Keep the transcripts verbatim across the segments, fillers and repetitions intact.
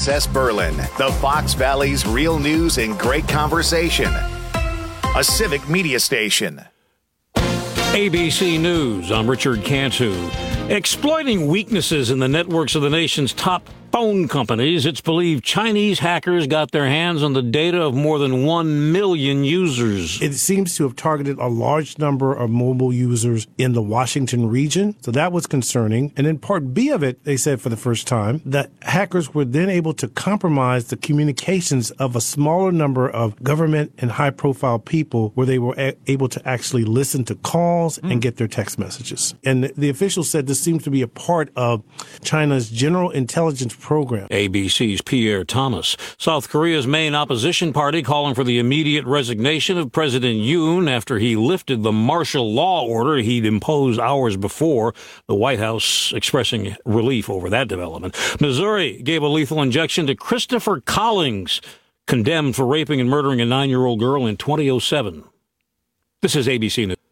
S S Berlin, the Fox Valley's real news and great conversation. A civic media station. A B C News, I'm Richard Cantu. Exploiting weaknesses in the networks of the nation's top phone companies, it's believed Chinese hackers got their hands on the data of more than one million users. It seems to have targeted a large number of mobile users in the Washington region, so that was concerning. And in part B of it, they said for the first time that hackers were then able to compromise the communications of a smaller number of government and high-profile people where they were a- able to actually listen to calls mm. and get their text messages. And the officials said this seems to be a part of China's general intelligence program. A B C's Pierre Thomas. South Korea's main opposition party calling for the immediate resignation of President Yoon after he lifted the martial law order he'd imposed hours before. The White House expressing relief over that development. Missouri gave a lethal injection to Christopher Collings, condemned for raping and murdering a nine-year-old girl in twenty oh seven. This is A B C News.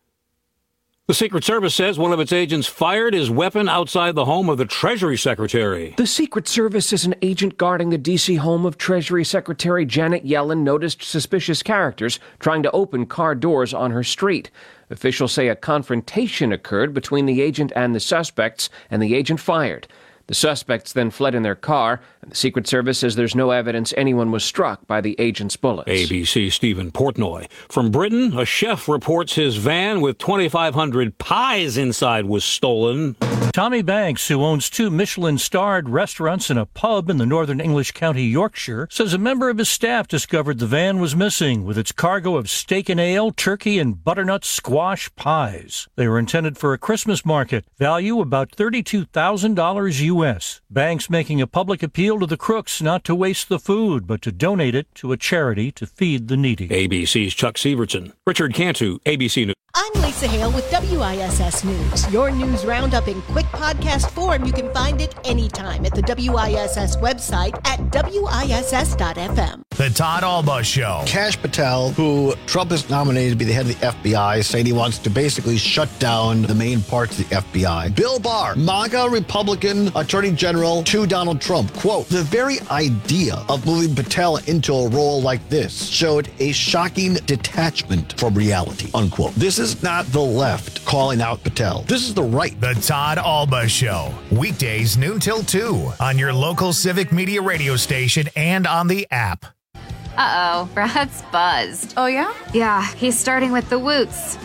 The Secret Service says one of its agents fired his weapon outside the home of the Treasury Secretary. The Secret Service says an agent guarding the D C home of Treasury Secretary Janet Yellen noticed suspicious characters trying to open car doors on her street. Officials say a confrontation occurred between the agent and the suspects, and the agent fired. The suspects then fled in their car, and the Secret Service says there's no evidence anyone was struck by the agent's bullets. A B C Stephen Portnoy. From Britain, a chef reports his van with twenty-five hundred pies inside was stolen. Tommy Banks, who owns two Michelin-starred restaurants and a pub in the northern English county Yorkshire, says a member of his staff discovered the van was missing with its cargo of steak and ale, turkey, and butternut squash pies. They were intended for a Christmas market, value about thirty-two thousand dollars U S. Banks making a public appeal to the crooks not to waste the food, but to donate it to a charity to feed the needy. A B C's Chuck Severson. Richard Cantu, A B C News. I'm Lisa Hale with W I S S News. Your news roundup in quick podcast form. You can find it anytime at the W I S S website at W I S S dot F M. The Todd Alba Show. Kash Patel, who Trump has nominated to be the head of the F B I, saying he wants to basically shut down the main parts of the F B I. Bill Barr, MAGA Republican Attorney General to Donald Trump. Quote, the very idea of moving Patel into a role like this showed a shocking detachment from reality, unquote. This is not the left calling out Patel. This is the right. The Todd Alba Show. Weekdays noon till two on your local civic media radio station and on the app. Uh-oh, Brad's buzzed. Oh, yeah? Yeah, he's starting with the woots.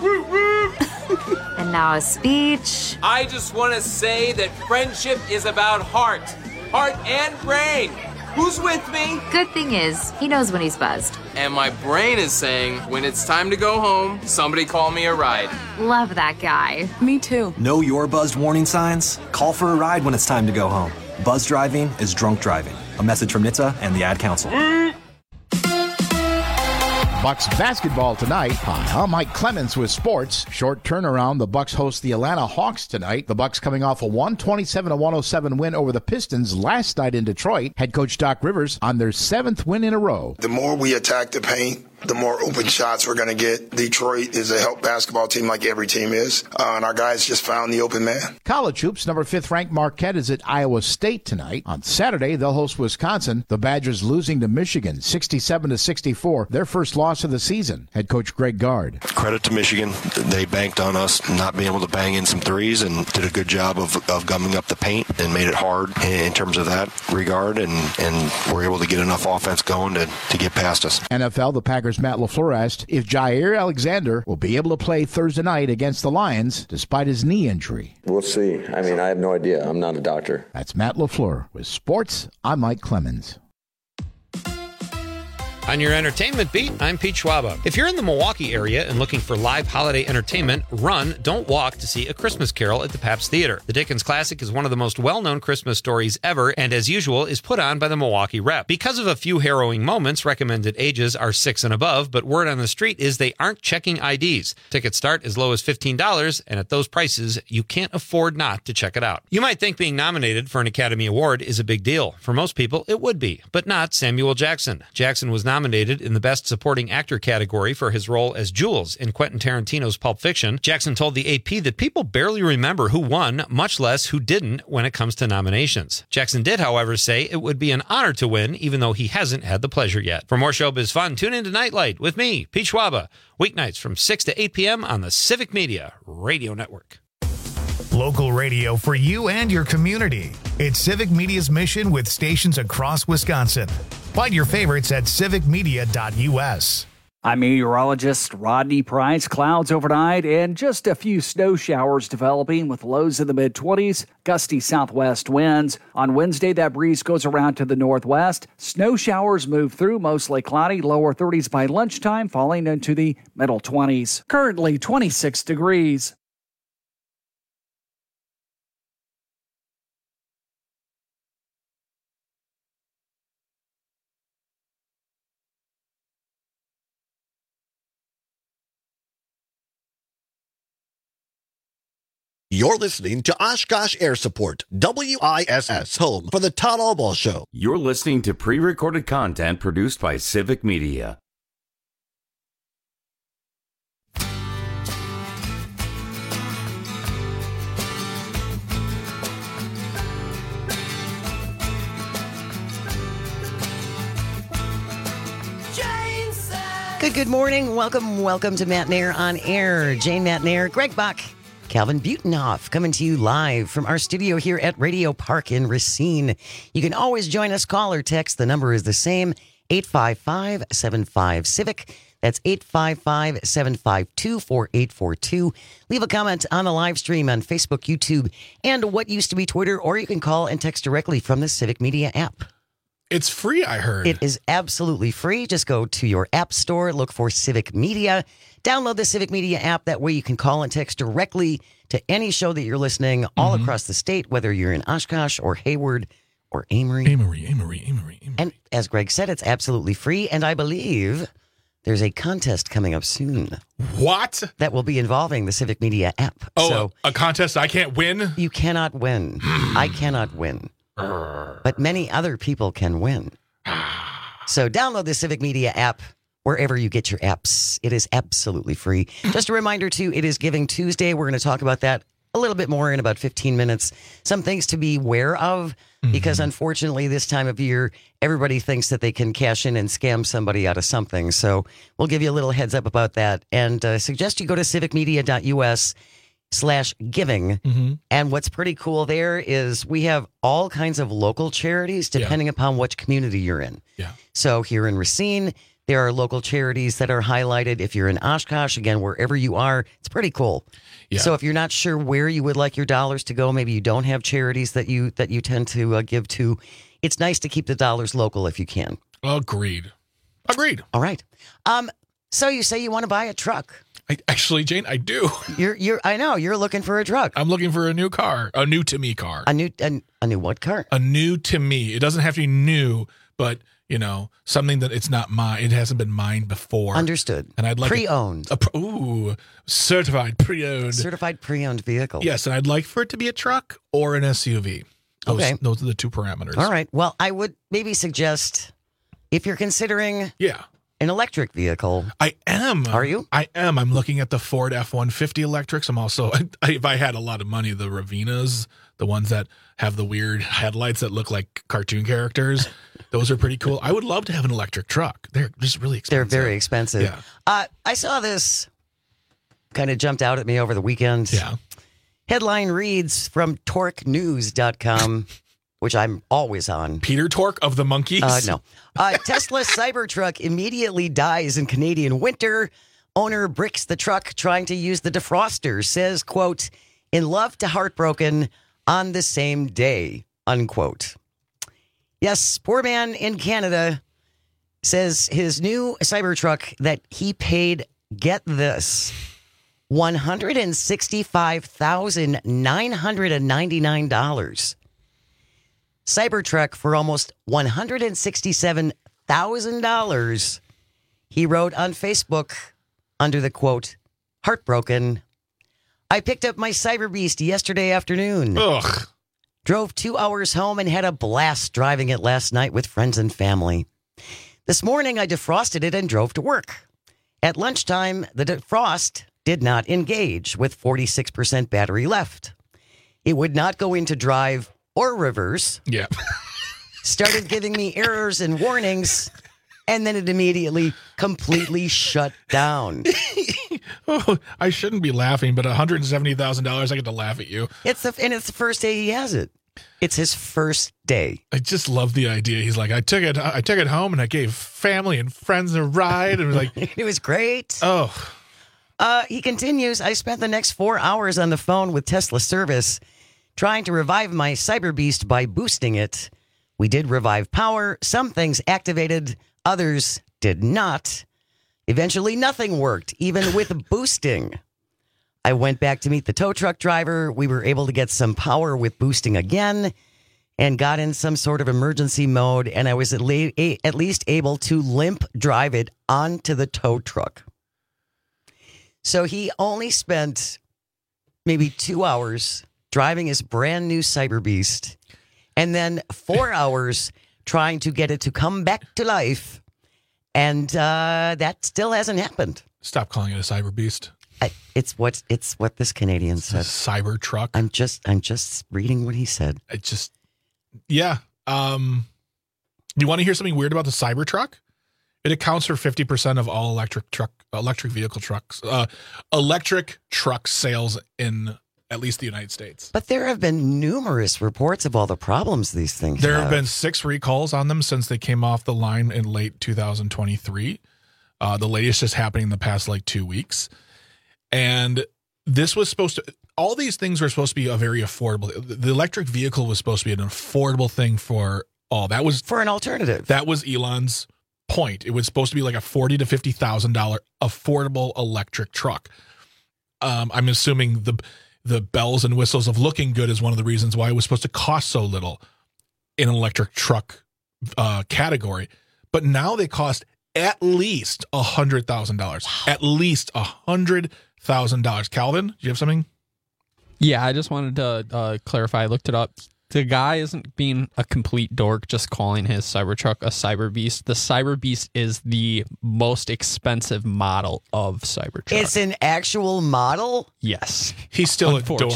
And now a speech. I just want to say that friendship is about heart. Heart and brain. Who's with me? Good thing is, he knows when he's buzzed. And my brain is saying, when it's time to go home, somebody call me a ride. Love that guy. Me too. Know your buzzed warning signs? Call for a ride when it's time to go home. Buzz driving is drunk driving. A message from N H T S A and the Ad Council. Bucks basketball tonight. Hi, I'm Mike Clemens with sports. Short turnaround. The Bucks host the Atlanta Hawks tonight. The Bucks coming off a one twenty-seven to one oh seven win over the Pistons last night in Detroit. Head coach Doc Rivers on their seventh win in a row. The more we attack the paint, the more open shots we're going to get. Detroit is a help basketball team like every team is, uh, and our guys just found the open man. College hoops, number fifth ranked Marquette is at Iowa State tonight. On Saturday, they'll host Wisconsin. The Badgers losing to Michigan, sixty-seven to sixty-four, their first loss of the season. Head coach Greg Gard. Credit to Michigan. They banked on us not being able to bang in some threes and did a good job of, of gumming up the paint and made it hard in terms of that regard, and, and were able to get enough offense going to, to get past us. N F L, the Packers' Matt LaFleur asked if Jair Alexander will be able to play Thursday night against the Lions despite his knee injury. We'll see. I mean, I have no idea. I'm not a doctor. That's Matt LaFleur. With sports, I'm Mike Clemens. On your entertainment beat, I'm Pete Schwaba. If you're in the Milwaukee area and looking for live holiday entertainment, run, don't walk to see A Christmas Carol at the Pabst Theater. The Dickens classic is one of the most well-known Christmas stories ever, and as usual, is put on by the Milwaukee Rep. Because of a few harrowing moments, recommended ages are six and above, but word on the street is they aren't checking I Ds. Tickets start as low as fifteen dollars, and at those prices, you can't afford not to check it out. You might think being nominated for an Academy Award is a big deal. For most people, it would be, but not Samuel Jackson. Jackson was nominated nominated in the Best Supporting Actor category for his role as Jules in Quentin Tarantino's Pulp Fiction. Jackson told the A P that people barely remember who won, much less who didn't when it comes to nominations. Jackson did, however, say it would be an honor to win, even though he hasn't had the pleasure yet. For more showbiz fun, tune in to Nightlight with me, Pete Schwaba, weeknights from six to eight p.m. on the Civic Media Radio Network. Local radio for you and your community. It's Civic Media's mission with stations across Wisconsin. Find your favorites at civic media dot u s. I'm meteorologist Rodney Price. Clouds overnight and just a few snow showers developing with lows in the mid-twenties, gusty southwest winds. On Wednesday, that breeze goes around to the northwest. Snow showers move through, mostly cloudy, lower thirties by lunchtime, falling into the middle twenties. Currently twenty-six degrees. You're listening to Oshkosh Air Support, W I S S, home for the Todd Albaugh Show. You're listening to pre-recorded content produced by Civic Media. Good, good morning. Welcome, welcome to Matt Nair on Air. Jane Matt Nair, Greg Buck, Calvin Butenhoff coming to you live from our studio here at Radio Park in Racine. You can always join us, call or text. The number is the same, eight five five, seven five, CIVIC. That's eight five five, seven five two, four eight four two. Leave a comment on the live stream on Facebook, YouTube, and what used to be Twitter, or you can call and text directly from the Civic Media app. It's free, I heard. It is absolutely free. Just go to your app store, look for Civic Media, download the Civic Media app. That way you can call and text directly to any show that you're listening all mm-hmm. across the state, whether you're in Oshkosh or Hayward or Amory. Amory, Amory, Amory, Amory. And as Greg said, it's absolutely free. And I believe there's a contest coming up soon. What? That will be involving the Civic Media app. Oh, so a contest I can't win? You cannot win. I cannot win. But many other people can win. So download the Civic Media app wherever you get your apps. It is absolutely free. Just a reminder, too, it is Giving Tuesday. We're going to talk about that a little bit more in about fifteen minutes. Some things to be aware of, mm-hmm. because unfortunately this time of year, everybody thinks that they can cash in and scam somebody out of something. So we'll give you a little heads up about that and uh, suggest you go to civic media dot u s slash giving. Mm-hmm. And what's pretty cool there is we have all kinds of local charities depending yeah. upon which community you're in. Yeah. So here in Racine, there are local charities that are highlighted. If you're in Oshkosh, again, wherever you are, it's pretty cool. Yeah. So if you're not sure where you would like your dollars to go, maybe you don't have charities that you that you tend to uh, give to, it's nice to keep the dollars local if you can. Agreed. Agreed. All right. Um. So you say you want to buy a truck. I, actually, Jane, I do. You're, you're. I know you're looking for a truck. I'm looking for a new car, a new to me car. A new, a, a new what car? A new to me. It doesn't have to be new, but you know, something that it's not mine. It hasn't been mine before. Understood. And I'd like pre-owned. A, a, ooh, certified pre-owned. Certified pre-owned vehicle. Yes, and I'd like for it to be a truck or an S U V. Those, okay, those are the two parameters. All right. Well, I would maybe suggest if you're considering, yeah. an electric vehicle. I am. Are you? I am. I'm looking at the Ford F one fifty electrics. I'm also, if I had a lot of money, the Ravinas, the ones that have the weird headlights that look like cartoon characters, those are pretty cool. I would love to have an electric truck. They're just really expensive. They're very expensive. Yeah. Uh, I saw this, kind of jumped out at me over the weekend. Yeah. Headline reads from torque news dot com. Which I'm always on. Peter Tork of the Monkees? Uh, no. Uh, Tesla Cybertruck immediately dies in Canadian winter. Owner bricks the truck trying to use the defroster. Says, quote, in love to heartbroken on the same day, unquote. Yes, poor man in Canada says his new Cybertruck that he paid, get this, one hundred sixty-five thousand nine hundred ninety-nine dollars. Cybertruck for almost one hundred sixty-seven thousand dollars. He wrote on Facebook under the quote, heartbroken. I picked up my Cyber Beast yesterday afternoon. Ugh. Drove two hours home and had a blast driving it last night with friends and family. This morning, I defrosted it and drove to work. At lunchtime, the defrost did not engage with forty-six percent battery left. It would not go into drive or reverse. Yeah. Started giving me errors and warnings, and then it immediately completely shut down. Oh, I shouldn't be laughing, but one hundred seventy thousand dollars, I get to laugh at you. It's the and it's the first day he has it. It's his first day. I just love the idea. He's like, I took it, I took it home, and I gave family and friends a ride, and it was like, it was great. Oh, uh, he continues. I spent the next four hours on the phone with Tesla service, trying to revive my Cyber Beast by boosting it. We did revive power. Some things activated, others did not. Eventually, nothing worked, even with boosting. I went back to meet the tow truck driver. We were able to get some power with boosting again and got in some sort of emergency mode. And I was at, le- a- at least able to limp drive it onto the tow truck. So he only spent maybe two hours driving his brand new Cyber Beast and then four hours trying to get it to come back to life. And uh, that still hasn't happened. Stop calling it a Cyber Beast. I, it's what it's what this Canadian said. Cyber truck. I'm just I'm just reading what he said. I just yeah. Um, you want to hear something weird about the Cyber truck? It accounts for fifty percent of all electric truck electric vehicle trucks, uh, electric truck sales in at least the United States. But there have been numerous reports of all the problems these things There have. have been six recalls on them since they came off the line in late two thousand twenty-three. Uh, the latest is happening in the past like two weeks. And this was supposed to, all these things were supposed to be a very affordable. The electric vehicle was supposed to be an affordable thing for all. That was for an alternative. That was Elon's point. It was supposed to be like a forty to fifty thousand dollar affordable electric truck. Um, I'm assuming the the bells and whistles of looking good is one of the reasons why it was supposed to cost so little in an electric truck uh, category. But now they cost at least a hundred thousand dollars. At least a hundred thousand dollars. Calvin, do you have something? Yeah, I just wanted to uh, clarify. I looked it up. The guy isn't being a complete dork just calling his Cybertruck a Cyber Beast. The Cyber Beast is the most expensive model of Cybertruck. It's an actual model? Yes. He's still a dork.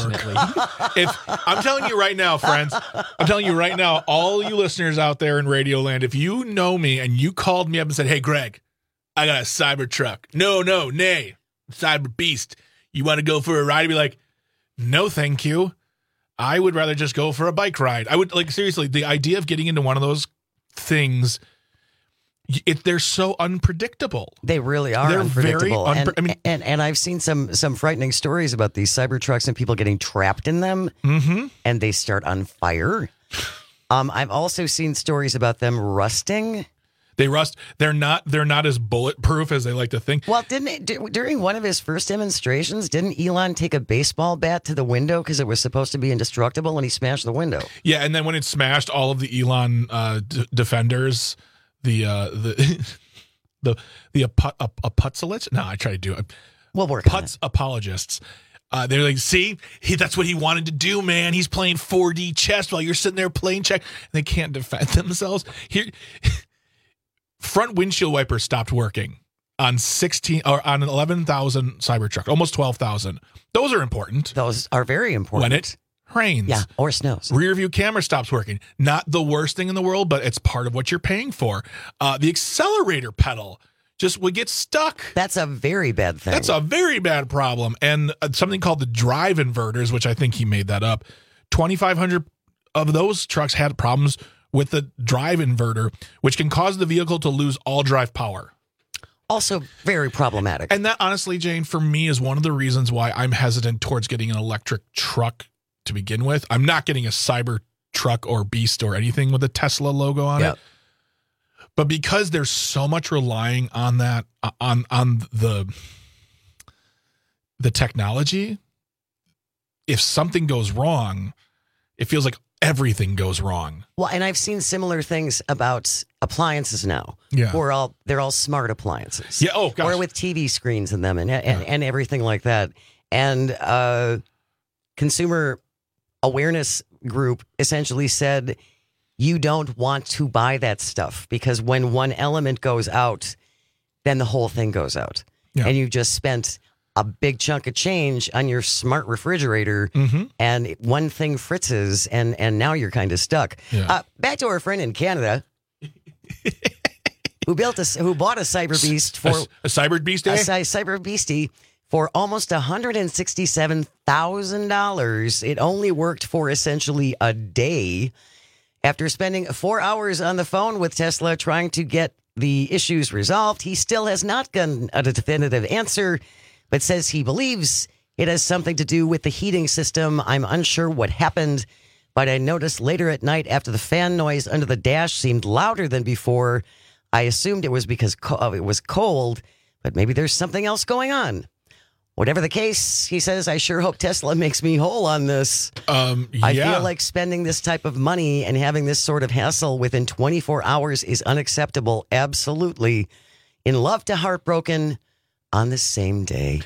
If I'm telling you right now, friends, I'm telling you right now, all you listeners out there in Radio Land, if you know me and you called me up and said, hey, Greg, I got a Cybertruck. No, no, nay, Cyber Beast. You want to go for a ride? I'd be like, no, thank you. I would rather just go for a bike ride. I would like seriously, the idea of getting into one of those things, it, they're so unpredictable. They really are they're unpredictable. Very unpre- and, I mean, and and I've seen some some frightening stories about these Cybertrucks and people getting trapped in them, mm-hmm. and they start on fire. Um, I've also seen stories about them rusting. They rust. They're not. They're not as bulletproof as they like to think. Well, didn't it, d- during one of his first demonstrations, didn't Elon take a baseball bat to the window because it was supposed to be indestructible, and he smashed the window? Yeah, and then when it smashed, all of the Elon uh, d- defenders, the uh, the the the apu- ap- aputzelits. No, I try to do it. We'll work. Putz apologists. Uh, they're like, see, he, that's what he wanted to do, man. He's playing four D chess while you're sitting there playing check. And they can't defend themselves. Here. Front windshield wipers stopped working on sixteen or on an eleven thousand Cybertruck, almost twelve thousand. Those are important. Those are very important. When it rains. Yeah, or snows. Rear view camera stops working. Not the worst thing in the world, but it's part of what you're paying for. Uh, the accelerator pedal just would get stuck. That's a very bad thing. That's a very bad problem. And uh, something called the drive inverters, which I think he made that up. twenty-five hundred of those trucks had problems with the drive inverter, which can cause the vehicle to lose all drive power. Also very problematic. And that, honestly, Jane, for me is one of the reasons why I'm hesitant towards getting an electric truck to begin with. I'm not getting a Cyber truck or Beast or anything with a Tesla logo on yep. it. But because there's so much relying on that, on on the the technology, if something goes wrong, it feels like everything goes wrong. Well, and I've seen similar things about appliances now. Yeah. Who are all they're all smart appliances. Yeah, oh gosh. Or with T V screens in them and and, yeah. and everything like that. And uh consumer awareness group essentially said you don't want to buy that stuff because when one element goes out, then the whole thing goes out. Yeah. And you just spent a big chunk of change on your smart refrigerator, mm-hmm. and one thing fritzes, and, and now you're kind of stuck. Yeah. Uh, back to our friend in Canada, who built a, who bought a Cyber Beast for a, a Cyber Beast, a, a Cyber Beastie for almost one hundred sixty-seven thousand dollars. It only worked for essentially a day. After spending four hours on the phone with Tesla trying to get the issues resolved, he still has not gotten a definitive answer, but says he believes it has something to do with the heating system. I'm unsure what happened, but I noticed later at night after the fan noise under the dash seemed louder than before. I assumed it was because co- it was cold, but maybe there's something else going on. Whatever the case, he says, I sure hope Tesla makes me whole on this. Um, yeah. I feel like spending this type of money and having this sort of hassle within twenty-four hours is unacceptable. Absolutely. In love to heartbroken on the same day.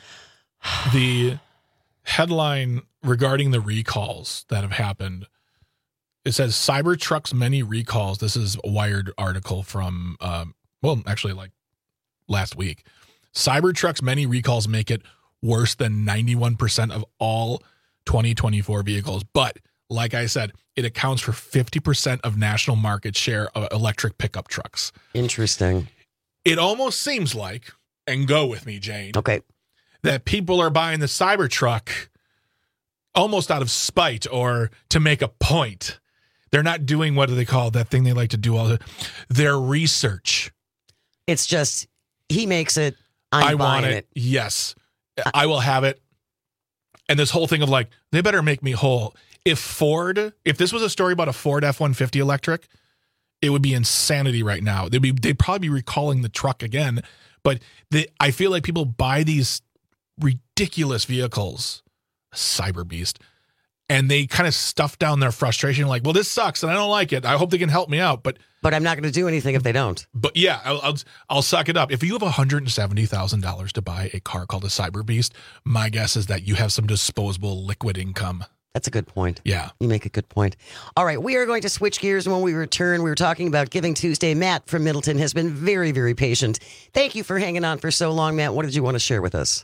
The headline regarding the recalls that have happened, it says Cybertruck's many recalls. This is a Wired article from, um, well, actually like last week. Cybertruck's many recalls make it worse than ninety-one percent of all twenty twenty-four vehicles. But like I said, it accounts for fifty percent of national market share of electric pickup trucks. Interesting. It almost seems like, and go with me, Jane. Okay. That people are buying the Cybertruck almost out of spite or to make a point. They're not doing, what do they call it, that thing they like to do all the, their research. It's just, he makes it. I'm I want it. it. Yes. I will have it. And this whole thing of like, they better make me whole. If Ford, if this was a story about a Ford F one fifty electric, it would be insanity right now. They'd be, they'd probably be recalling the truck again. But the, I feel like people buy these ridiculous vehicles, Cyber Beast, and they kind of stuff down their frustration like, well, this sucks and I don't like it. I hope they can help me out. But But I'm not going to do anything if they don't. But yeah, I'll, I'll, I'll suck it up. If you have one hundred seventy thousand dollars to buy a car called a Cyber Beast, my guess is that you have some disposable liquid income. That's a good point. Yeah. You make a good point. All right, we are going to switch gears. When we return, we were talking about Giving Tuesday. Matt from Middleton has been very, very patient. Thank you for hanging on for so long, Matt. What did you want to share with us?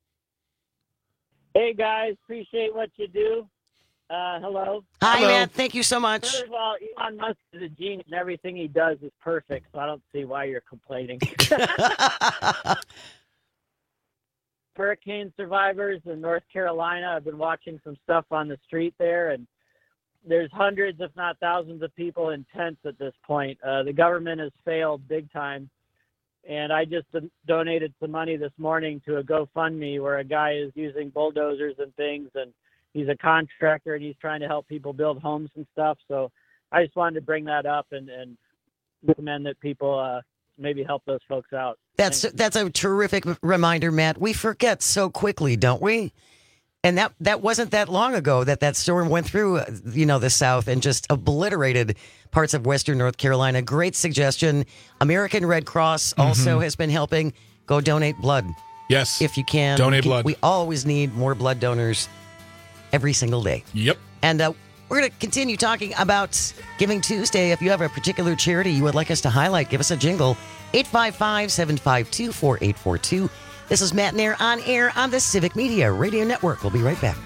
Hey, guys. Appreciate what you do. Uh, hello. Hi, hello. Matt. Thank you so much. First of all, Elon Musk is a genius, and everything he does is perfect, so I don't see why you're complaining. Hurricane survivors in North Carolina, I've been watching some stuff on the street there, and there's hundreds, if not thousands, of people in tents at this point. Uh, the government has failed big time, and I just d- donated some money this morning to a GoFundMe where a guy is using bulldozers and things, and he's a contractor and he's trying to help people build homes and stuff. So I just wanted to bring that up and, and recommend that people uh, maybe help those folks out. That's that's a terrific reminder, Matt. We forget so quickly, don't we? And that that wasn't that long ago that that storm went through, you know, the South and just obliterated parts of Western North Carolina. Great suggestion. American Red Cross mm-hmm. also has been helping. Go donate blood. Yes. If you can. Donate blood. We always need more blood donors every single day. Yep. And uh, we're going to continue talking about Giving Tuesday. If you have a particular charity you would like us to highlight, give us a jingle. eight five five, seven five two, four eight four two. This is Matt Nair on air on the Civic Media Radio Network. We'll be right back.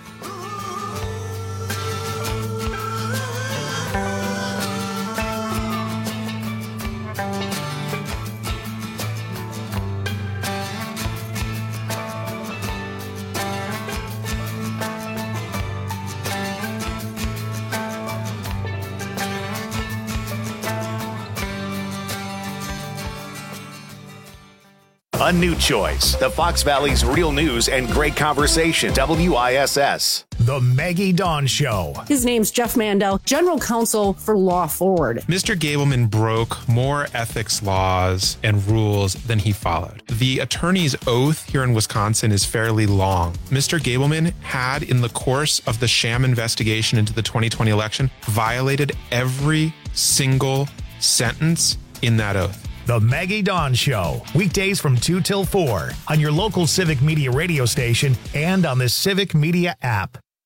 A new choice. The Fox Valley's real news and great conversation. W I S S. The Maggie Dawn Show. His name's Jeff Mandel, General Counsel for Law Forward. Mister Gableman broke more ethics laws and rules than he followed. The attorney's oath here in Wisconsin is fairly long. Mister Gableman had, in the course of the sham investigation into the twenty twenty election, violated every single sentence in that oath. The Maggie Dawn Show, weekdays from two till four on your local Civic Media radio station and on the Civic Media app.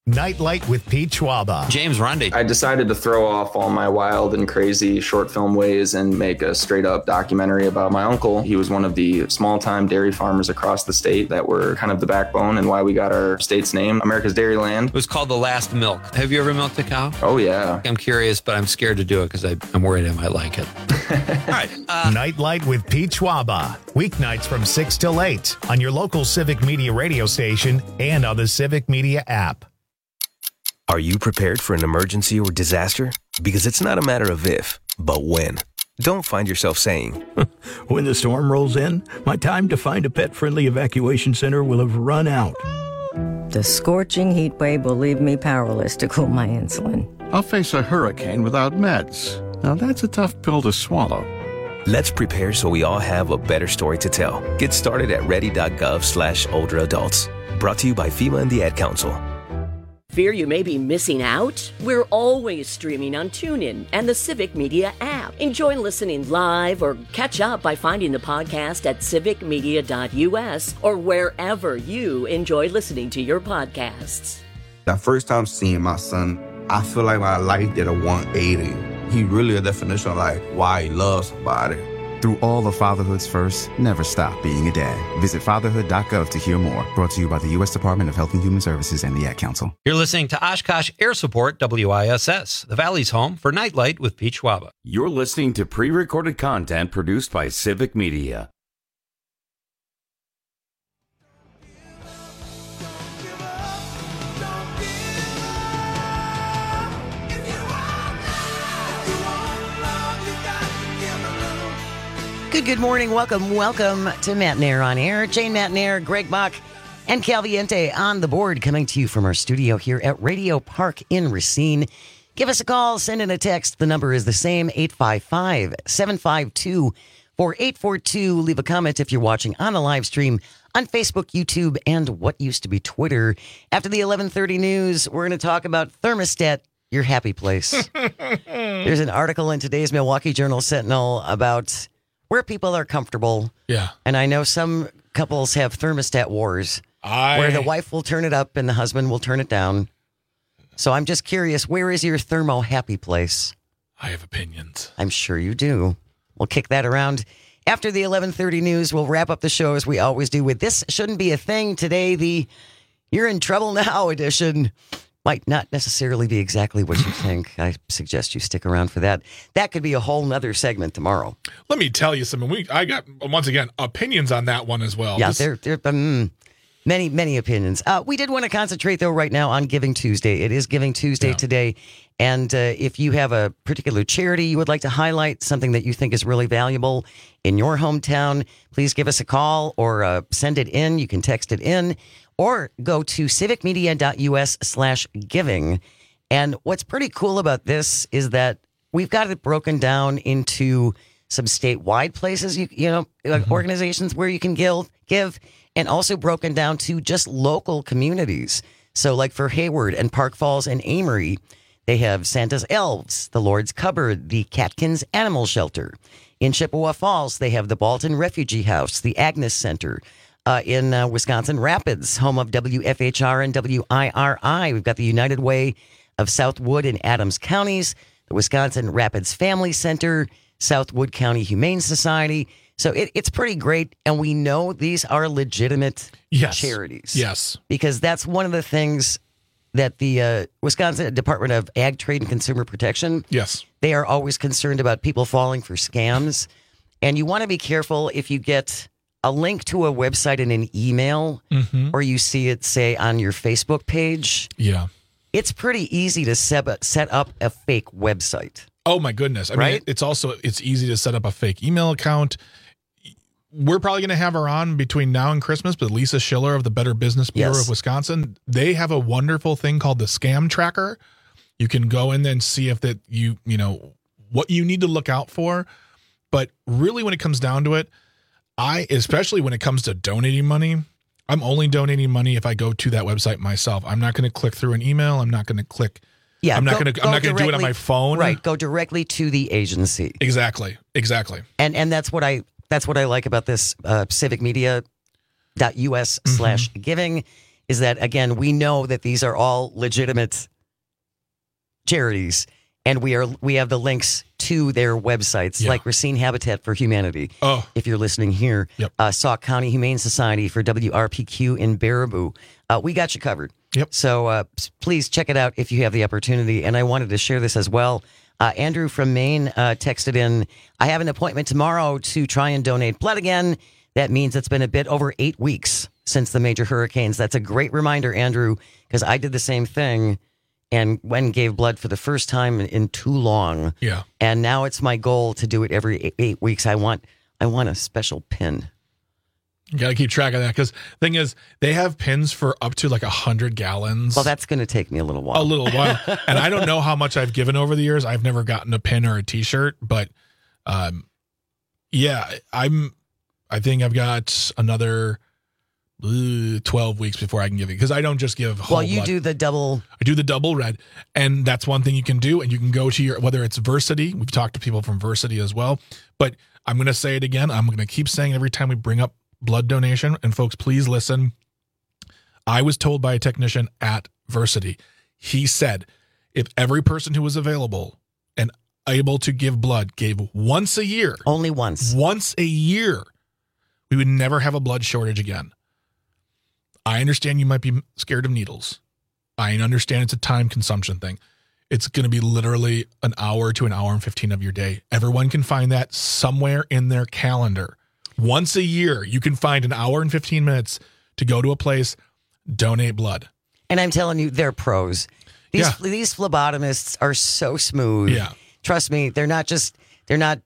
Nightlight with Pete Schwaba. James Rundy. I decided to throw off all my wild and crazy short film ways and make a straight up documentary about my uncle. He was one of the small time dairy farmers across the state that were kind of the backbone and why we got our state's name, America's Dairyland. It was called The Last Milk. Have you ever milked a cow? Oh, yeah. I'm curious, but I'm scared to do it because I'm worried I might like it. All right. Uh, Nightlight with Pete Schwaba. Weeknights from six till eight on your local Civic Media radio station and on the Civic Media app. Are you prepared for an emergency or disaster? Because it's not a matter of if, but when. Don't find yourself saying, when the storm rolls in, my time to find a pet-friendly evacuation center will have run out. The scorching heat wave will leave me powerless to cool my insulin. I'll face a hurricane without meds. Now that's a tough pill to swallow. Let's prepare so we all have a better story to tell. Get started at ready.gov slash older adults. Brought to you by FEMA and the Ad Council. Fear you may be missing out? We're always streaming on TuneIn and the Civic Media app. Enjoy listening live or catch up by finding the podcast at civic media dot u s or wherever you enjoy listening to your podcasts. That first time seeing my son, I feel like my life did a one eighty. He really a definition of like why he loves somebody. Through all of fatherhood's first, never stop being a dad. Visit fatherhood dot gov to hear more. Brought to you by the U S Department of Health and Human Services and the Ad Council. You're listening to Oshkosh Air Support W I S S, the Valley's home for Nightlight with Pete Schwaba. You're listening to pre-recorded content produced by Civic Media. Good, good morning. Welcome, welcome to Matt Nair on Air. Jane Matt Nair, Greg Bach, and Calviente on the board, coming to you from our studio here at Radio Park in Racine. Give us a call, send in a text. The number is the same, eight five five, seven five two, four eight four two. Leave a comment if you're watching on the live stream on Facebook, YouTube, and what used to be Twitter. After the eleven thirty news, we're going to talk about Thermostat, your happy place. There's an article in today's Milwaukee Journal-Sentinel about where people are comfortable. Yeah. And I know some couples have thermostat wars I... where the wife will turn it up and the husband will turn it down. So I'm just curious, where is your thermo happy place? I have opinions. I'm sure you do. We'll kick that around. After the eleven thirty news, we'll wrap up the show as we always do with This Shouldn't Be a Thing. Today, the You're in Trouble Now edition might not necessarily be exactly what you think. I suggest you stick around for that. That could be a whole nother segment tomorrow. Let me tell you something. We I got, once again, opinions on that one as well. Yeah, this... there there um, many, many opinions. Uh, we did want to concentrate, though, right now on Giving Tuesday. It is Giving Tuesday yeah. today. And uh, if you have a particular charity you would like to highlight, something that you think is really valuable in your hometown, please give us a call or uh, send it in. You can text it in. Or go to civic media dot u s slash giving. And what's pretty cool about this is that we've got it broken down into some statewide places, you, you know, mm-hmm. organizations where you can give, give, and also broken down to just local communities. So like for Hayward and Park Falls and Amory, they have Santa's Elves, the Lord's Cupboard, the Catkins Animal Shelter. In Chippewa Falls, they have the Balton Refugee House, the Agnes Center. Uh, in uh, Wisconsin Rapids, home of W F H R and W I R I. We've got the United Way of Southwood and Adams counties, the Wisconsin Rapids Family Center, Southwood County Humane Society. So it, it's pretty great. And we know these are legitimate yes. charities. Yes. Because that's one of the things that the uh, Wisconsin Department of Ag, Trade, and Consumer Protection, yes, they are always concerned about people falling for scams. And you want to be careful if you get a link to a website in an email, mm-hmm. or you see it, say, on your Facebook page. Yeah. It's pretty easy to set up, set up a fake website. Oh, my goodness. I right? mean, it's also, it's easy to set up a fake email account. We're probably going to have her on between now and Christmas, but Lisa Schiller of the Better Business Bureau yes. of Wisconsin, they have a wonderful thing called the Scam Tracker. You can go in there and see if that you, you know, what you need to look out for. But really, when it comes down to it, I, especially when it comes to donating money, I'm only donating money if I go to that website myself. I'm not going to click through an email. I'm not going to click. Yeah, I'm not go, going to. I'm not going to do it on my phone. Right. Go directly to the agency. Exactly. Exactly. And and that's what I that's what I like about this uh, civic media dot u s slash giving is that, again, we know that these are all legitimate charities, and we are we have the links to their websites, Yeah. like Racine Habitat for Humanity, Oh. if you're listening here, Yep. uh, Sauk County Humane Society for W R P Q in Baraboo. Uh, we got you covered. Yep. So uh, s- please check it out if you have the opportunity. And I wanted to share this as well. Uh, Andrew from Maine uh, texted in, I have an appointment tomorrow to try and donate blood again. That means it's been a bit over eight weeks since the major hurricanes. That's a great reminder, Andrew, because I did the same thing and went and gave blood for the first time in, in too long. Yeah. And now it's my goal to do it every eight, eight weeks. I want I want a special pin. You got to keep track of that because thing is, they have pins for up to like one hundred gallons. Well, that's going to take me a little while. A little while. And I don't know how much I've given over the years. I've never gotten a pin or a T-shirt, but um, yeah, I'm. I think I've got another uh, twelve weeks before I can give it because I don't just give whole Well, you blood. do the double. I do the double red, and that's one thing you can do. And you can go to your, whether it's Versity, we've talked to people from Versity as well, but I'm going to say it again. I'm going to keep saying it every time we bring up blood donation. And folks, please listen. I was told by a technician at Versity, he said, if every person who was available and able to give blood gave once a year, only once, once a year, we would never have a blood shortage again. I understand you might be scared of needles. I understand it's a time consumption thing. It's going to be literally an hour to an hour and fifteen of your day. Everyone can find that somewhere in their calendar. Once a year, you can find an hour and fifteen minutes to go to a place, donate blood. And I'm telling you, they're pros. These Yeah. these phlebotomists are so smooth. Yeah. Trust me, they're not just they're not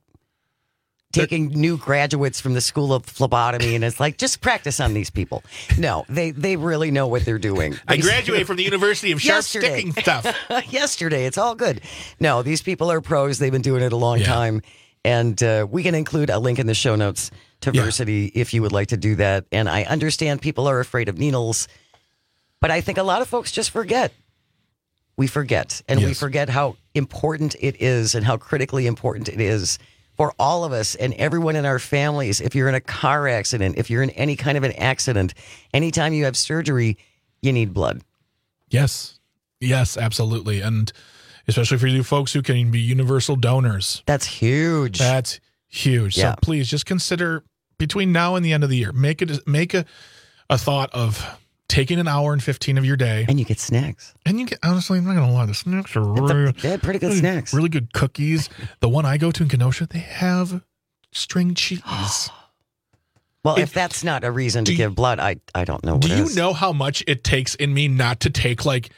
taking new graduates from the school of phlebotomy and it's like just practice on these people. No, they they really know what they're doing. I These- graduated from the University of Sharp Yesterday. Sticking Stuff. Yesterday, it's all good. No, these people are pros. They've been doing it a long Yeah. time. And uh, we can include a link in the show notes to Yeah. Versity if you would like to do that. And I understand people are afraid of needles, but I think a lot of folks just forget. We forget. And we Yes. forget how important it is and how critically important it is for all of us and everyone in our families. If you're in a car accident, if you're in any kind of an accident, anytime you have surgery, you need blood. Yes. Yes, absolutely. And especially for you folks who can be universal donors. That's huge. That's huge. Yeah. So please just consider between now and the end of the year, make it make a, a thought of taking an hour and fifteen of your day. And you get snacks. And you get, honestly, I'm not going to lie, the snacks are It's a- really, they had pretty good really, snacks. really good cookies. The one I go to in Kenosha, they have string cheese. Well, It- if that's not a reason to do you- give blood, I, I don't know what Do you is. know how much it takes in me not to take like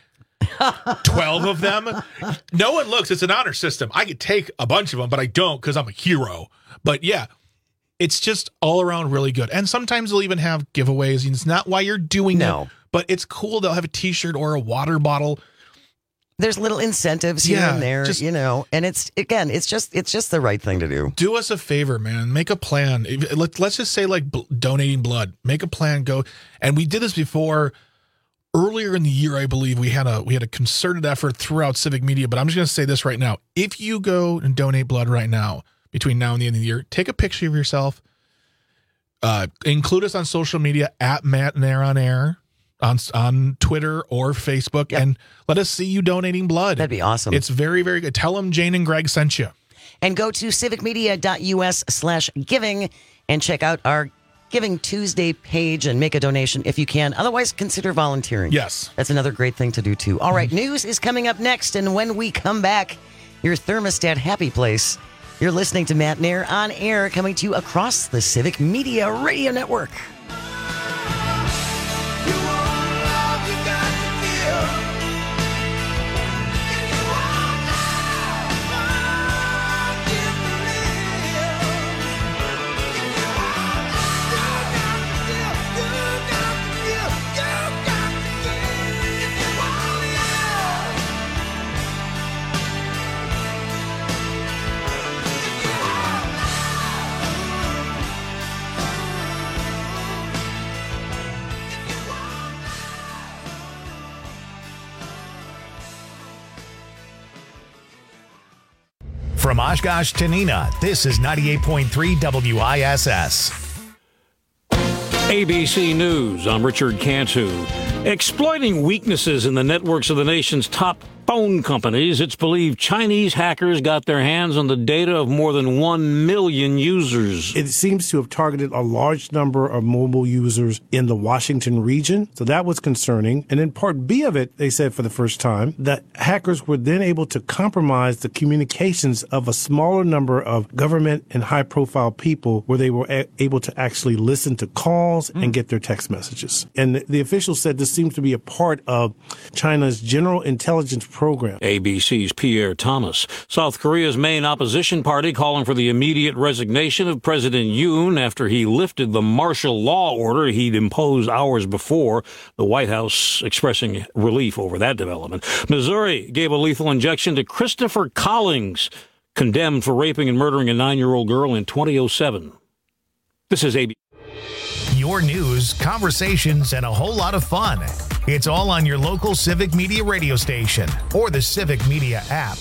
twelve of them? No one looks. It's an honor system. I could take a bunch of them, but I don't because I'm a hero. But yeah, it's just all around really good. And sometimes they'll even have giveaways. And it's not why you're doing No. it, but it's cool. They'll have a T-shirt or a water bottle. There's little incentives here Yeah, and there, just- you know, and it's again, it's just it's just the right thing to do. Do us a favor, man. Make a plan. If- let- Let's just say like bl- donating blood. Make a plan. Go. And we did this before. Earlier in the year, I believe we had a we had a concerted effort throughout Civic Media. But I'm just going to say this right now: if you go and donate blood right now, between now and the end of the year, take a picture of yourself. Uh, include us on social media at Matt Nair on Air on on Twitter or Facebook, and let us see you donating blood. That'd be awesome. It's very very good. Tell them Jane and Greg sent you. And go to civicmedia.us slash giving and check out our Giving Tuesday page and make a donation if you can. Otherwise, consider volunteering. Yes. That's another great thing to do, too. All right, news is coming up next. And when we come back, your thermostat happy place. You're listening to Matt Nair on air, coming to you across the Civic Media Radio Network. From Oshkosh to Neenah, this is ninety-eight point three W I S S. A B C News, I'm Richard Cantu. Exploiting weaknesses in the networks of the nation's top phone companies, it's believed Chinese hackers got their hands on the data of more than one million users. It seems to have targeted a large number of mobile users in the Washington region, so that was concerning. And in part B of it, they said for the first time that hackers were then able to compromise the communications of a smaller number of government and high-profile people where they were a- able to actually listen to calls mm. and get their text messages. And the officials said this seems to be a part of China's general intelligence program. A B C's Pierre Thomas. South Korea's main opposition party calling for the immediate resignation of President Yoon after he lifted the martial law order he'd imposed hours before, the White House expressing relief over that development. Missouri gave a lethal injection to Christopher Collings, condemned for raping and murdering a nine-year-old girl in twenty oh seven. This is A B C. Your news, conversations, and a whole lot of fun. It's all on your local Civic Media radio station or the Civic Media app.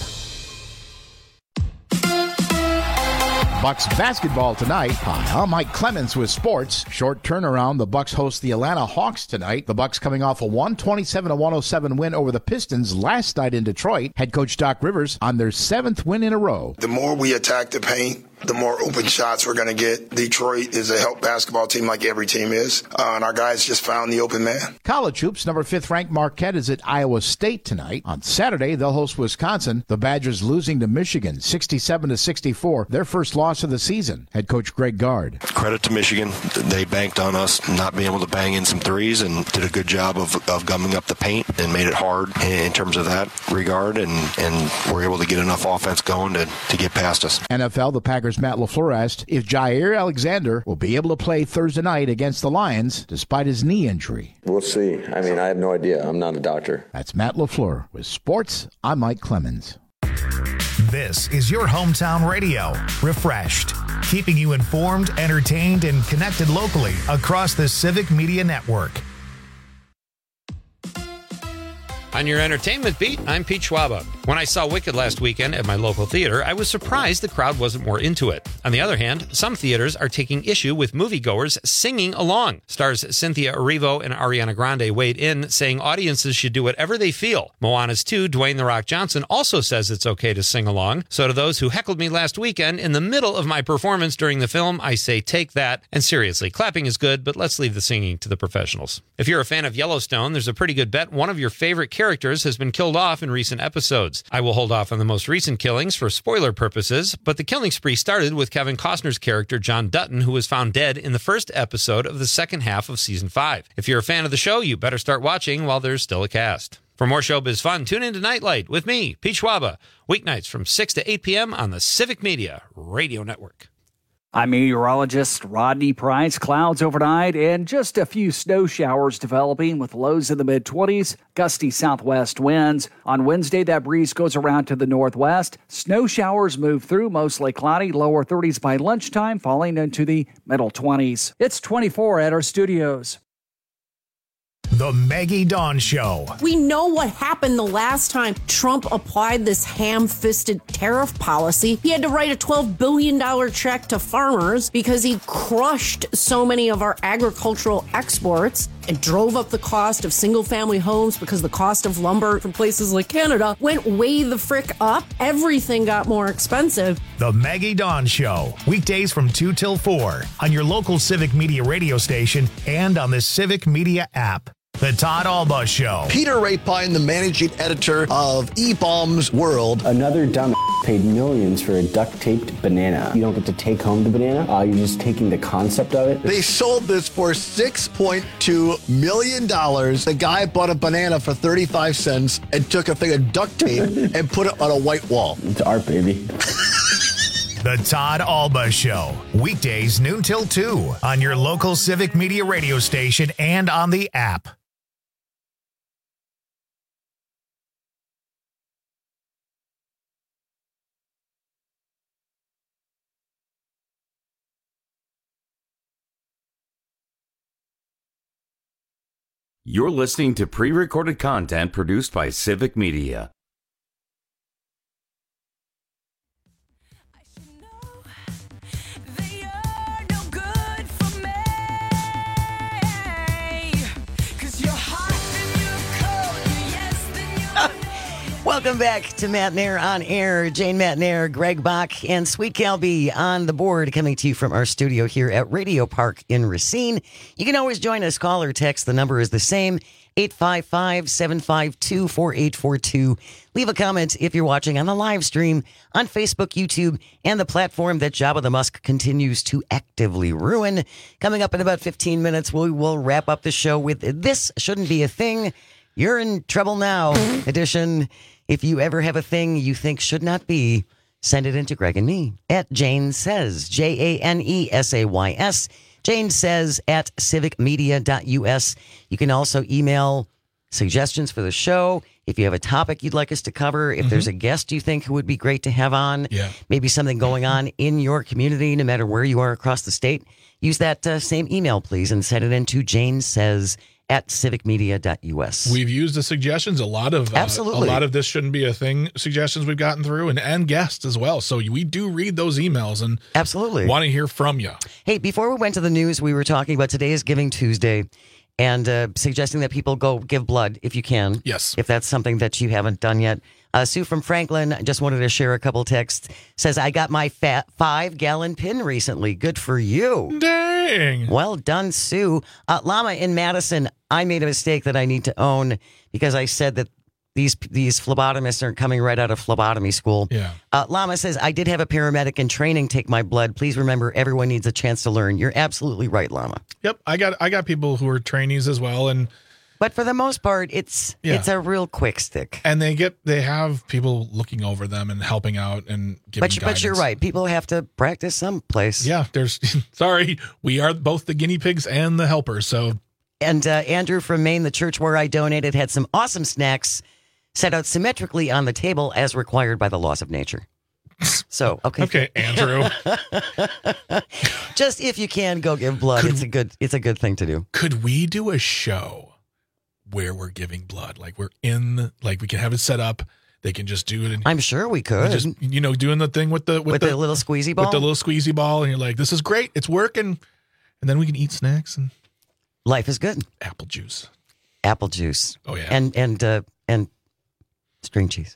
Bucks basketball tonight. Hi, I'm Mike Clemens with sports. Short turnaround. The Bucks host the Atlanta Hawks tonight. The Bucks coming off a one twenty-seven to one oh seven win over the Pistons last night in Detroit. Head coach Doc Rivers on their seventh win in a row. The more we attack the paint, the more open shots we're going to get. Detroit is a help basketball team like every team is, uh, and our guys just found the open man. College hoops, number fifth ranked Marquette is at Iowa State tonight. On Saturday, they'll host Wisconsin. The Badgers losing to Michigan, sixty-seven to sixty-four, their first loss of the season. Head coach Greg Gard. Credit to Michigan. They banked on us not being able to bang in some threes and did a good job of, of gumming up the paint and made it hard in terms of that regard, and, and were able to get enough offense going to, to get past us. N F L, the Packers' Matt LaFleur asked if Jair Alexander will be able to play Thursday night against the Lions despite his knee injury. We'll see. I mean, I have no idea. I'm not a doctor. That's Matt LaFleur. With sports, I'm Mike Clemens. This is your hometown radio, Refreshed, keeping you informed, entertained, and connected locally across the Civic Media Network. On your entertainment beat, I'm Pete Schwaba. When I saw Wicked last weekend at my local theater, I was surprised the crowd wasn't more into it. On the other hand, some theaters are taking issue with moviegoers singing along. Stars Cynthia Erivo and Ariana Grande weighed in, saying audiences should do whatever they feel. Moana's two, Dwayne The Rock Johnson, also says it's okay to sing along. So to those who heckled me last weekend in the middle of my performance during the film, I say take that. And seriously, clapping is good, but let's leave the singing to the professionals. If you're a fan of Yellowstone, there's a pretty good bet one of your favorite characters has been killed off in recent episodes. I will hold off on the most recent killings for spoiler purposes, but the killing spree started with Kevin Costner's character John Dutton, who was found dead in the first episode of the second half of season five. If you're a fan of the show, you better start watching while there's still a cast. For more showbiz fun, tune in to Nightlight with me, Pete Schwaba, weeknights from six to eight p.m. on the Civic Media Radio Network. I'm meteorologist Rodney Price. Clouds overnight and just a few snow showers developing with lows in the mid-twenties, gusty southwest winds. On Wednesday, that breeze goes around to the northwest. Snow showers move through, mostly cloudy, lower thirties by lunchtime, falling into the middle twenties. It's twenty-four at our studios. The Maggie Dawn Show. We know what happened the last time Trump applied this ham-fisted tariff policy. He had to write a twelve billion dollars check to farmers because he crushed so many of our agricultural exports and drove up the cost of single-family homes because the cost of lumber from places like Canada went way the frick up. Everything got more expensive. The Maggie Dawn Show. Weekdays from two till four on your local Civic Media radio station and on the Civic Media app. The Todd Alba Show. Peter Rapine, the managing editor of E-Bombs World. Another dumb paid millions for a duct-taped banana. You don't get to take home the banana. Uh, you're just taking the concept of it. They sold this for six point two million dollars. The guy bought a banana for thirty-five cents and took a thing of duct tape and put it on a white wall. It's art, baby. The Todd Alba Show. Weekdays noon till two on your local Civic Media radio station and on the app. You're listening to pre-recorded content produced by Civic Media. Cause you're hot. Welcome back to Matt Nair on Air. Jane Matt Nair, Greg Bach, and Sweet Calby on the board, coming to you from our studio here at Radio Park in Racine. You can always join us, call or text. The number is the same, eight five five, seven five two, four eight four two. Leave a comment if you're watching on the live stream on Facebook, YouTube, and the platform that Jabba the Musk continues to actively ruin. Coming up in about fifteen minutes, we will wrap up the show with This Shouldn't Be a Thing. You're in trouble now edition. If you ever have a thing you think should not be, send it in to Greg and me at Jane Says, J A N E S A Y S. Jane Says at civic media dot U S. You can also email suggestions for the show. If you have a topic you'd like us to cover, if mm-hmm. there's a guest you think who would be great to have on, yeah. maybe something going on in your community, no matter where you are across the state, use that uh, same email, please, and send it in to Jane Says at civic media dot U S. We've used the suggestions, a lot of uh, Absolutely. a lot of This Shouldn't Be a Thing suggestions we've gotten through, and, and guests as well. So we do read those emails and absolutely want to hear from you. Hey, before we went to the news, we were talking about today is Giving Tuesday and uh, suggesting that people go give blood if you can. Yes. If that's something that you haven't done yet. Uh, Sue from Franklin just wanted to share a couple texts. Says, I got my fat five-gallon pin recently. Good for you. Dang. Well done, Sue. Uh, Llama in Madison, I made a mistake that I need to own because I said that these these phlebotomists aren't coming right out of phlebotomy school. Yeah. Uh, Llama says, I did have a paramedic in training take my blood. Please remember, everyone needs a chance to learn. You're absolutely right, Llama. Yep. I got I got people who are trainees as well, and But for the most part, it's Yeah. it's a real quick stick. and they get they have people looking over them and helping out and giving But, guidance. but you're right. People have to practice someplace. Yeah, there's sorry, we are both the guinea pigs and the helpers. So And uh, Andrew from Maine, the church where I donated, had some awesome snacks set out symmetrically on the table as required by the laws of nature. So, okay. okay, Andrew. Just if you can, go give blood. Could- it's a good it's a good thing to do. Could we do a show where we're giving blood? Like we're in, like we can have it set up. They can just do it. And I'm sure we could. just, you know, doing the thing with the with, With the little squeezy ball? with the little squeezy ball, and you're like, this is great, it's working. And then we can eat snacks and Life is good. apple juice. Apple juice. Oh yeah. And and uh, and string cheese.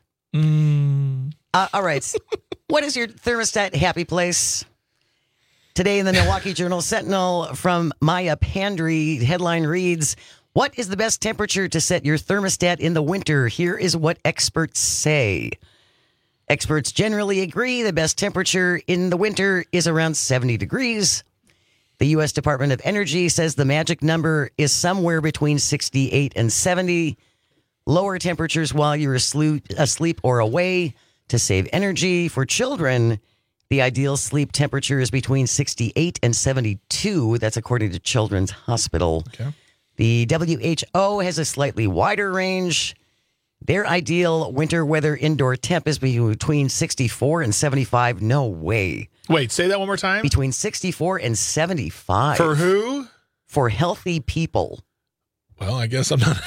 Mm. Uh, all right. What is your thermostat happy place? Today in the Milwaukee Journal Sentinel from Maya Pandry, headline reads, what is the best temperature to set your thermostat in the winter? Here is what experts say. Experts generally agree the best temperature in the winter is around seventy degrees. The U S Department of Energy says the magic number is somewhere between sixty-eight and seventy. Lower temperatures while you're asleep, asleep or away to save energy. For children, the ideal sleep temperature is between sixty-eight and seventy-two. That's according to Children's Hospital. Okay. The W H O has a slightly wider range. Their ideal winter weather indoor temp is between sixty-four and seventy-five. No way. Wait, say that one more time. Between sixty-four and seventy-five. For who? For healthy people. Well, I guess I'm not.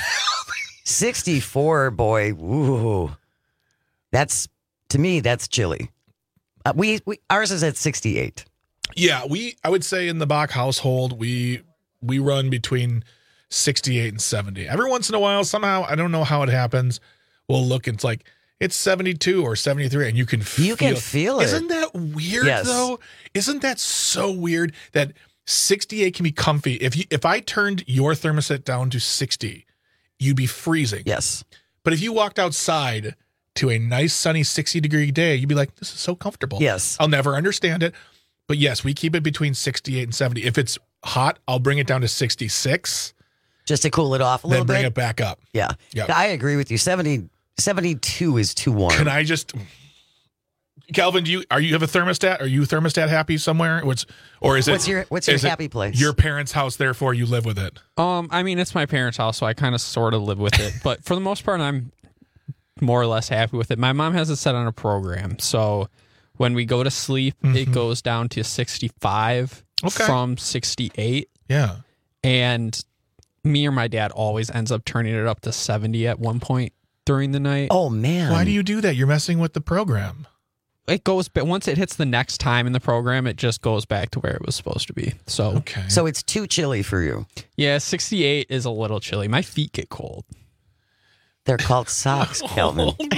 sixty-four, boy. Ooh. That's, to me, that's chilly. Uh, we, we Ours is at sixty-eight. Yeah, we. I would say in the Bach household, we we run between sixty-eight and seventy. Every once in a while, somehow, I don't know how it happens, we'll look and it's like, it's seventy-two or seventy-three, and you can feel You can feel it. Isn't that weird, Yes. though? Isn't that so weird that sixty-eight can be comfy? If you if I turned your thermostat down to sixty, you'd be freezing. Yes. But if you walked outside to a nice, sunny sixty-degree day, you'd be like, this is so comfortable. Yes. I'll never understand it. But yes, we keep it between sixty-eight and seventy. If it's hot, I'll bring it down to sixty-six. Just to cool it off a Then little bring bit. it back up. Yeah. Yeah. I agree with you. seventy, seventy-two is too warm. Can I just, Calvin? Do you are you have a thermostat? Are you thermostat happy somewhere? What's or is it? What's your- what's your is it happy place? Your parents' house, therefore you live with it. Um, I mean, it's my parents' house, so I kind of sort of live with it. But for the most part, I'm more or less happy with it. My mom has it set on a program, so when we go to sleep, it Mhm. goes down to sixty-five Okay. from sixty-eight. Yeah. And me or my dad always ends up turning it up to seventy at one point during the night. Oh, man. Why do you do that? You're messing with the program. It goes, but once it hits the next time in the program, it just goes back to where it was supposed to be. So, okay. So it's too chilly for you. Yeah, sixty-eight is a little chilly. My feet get cold. They're called socks, Calvin. do,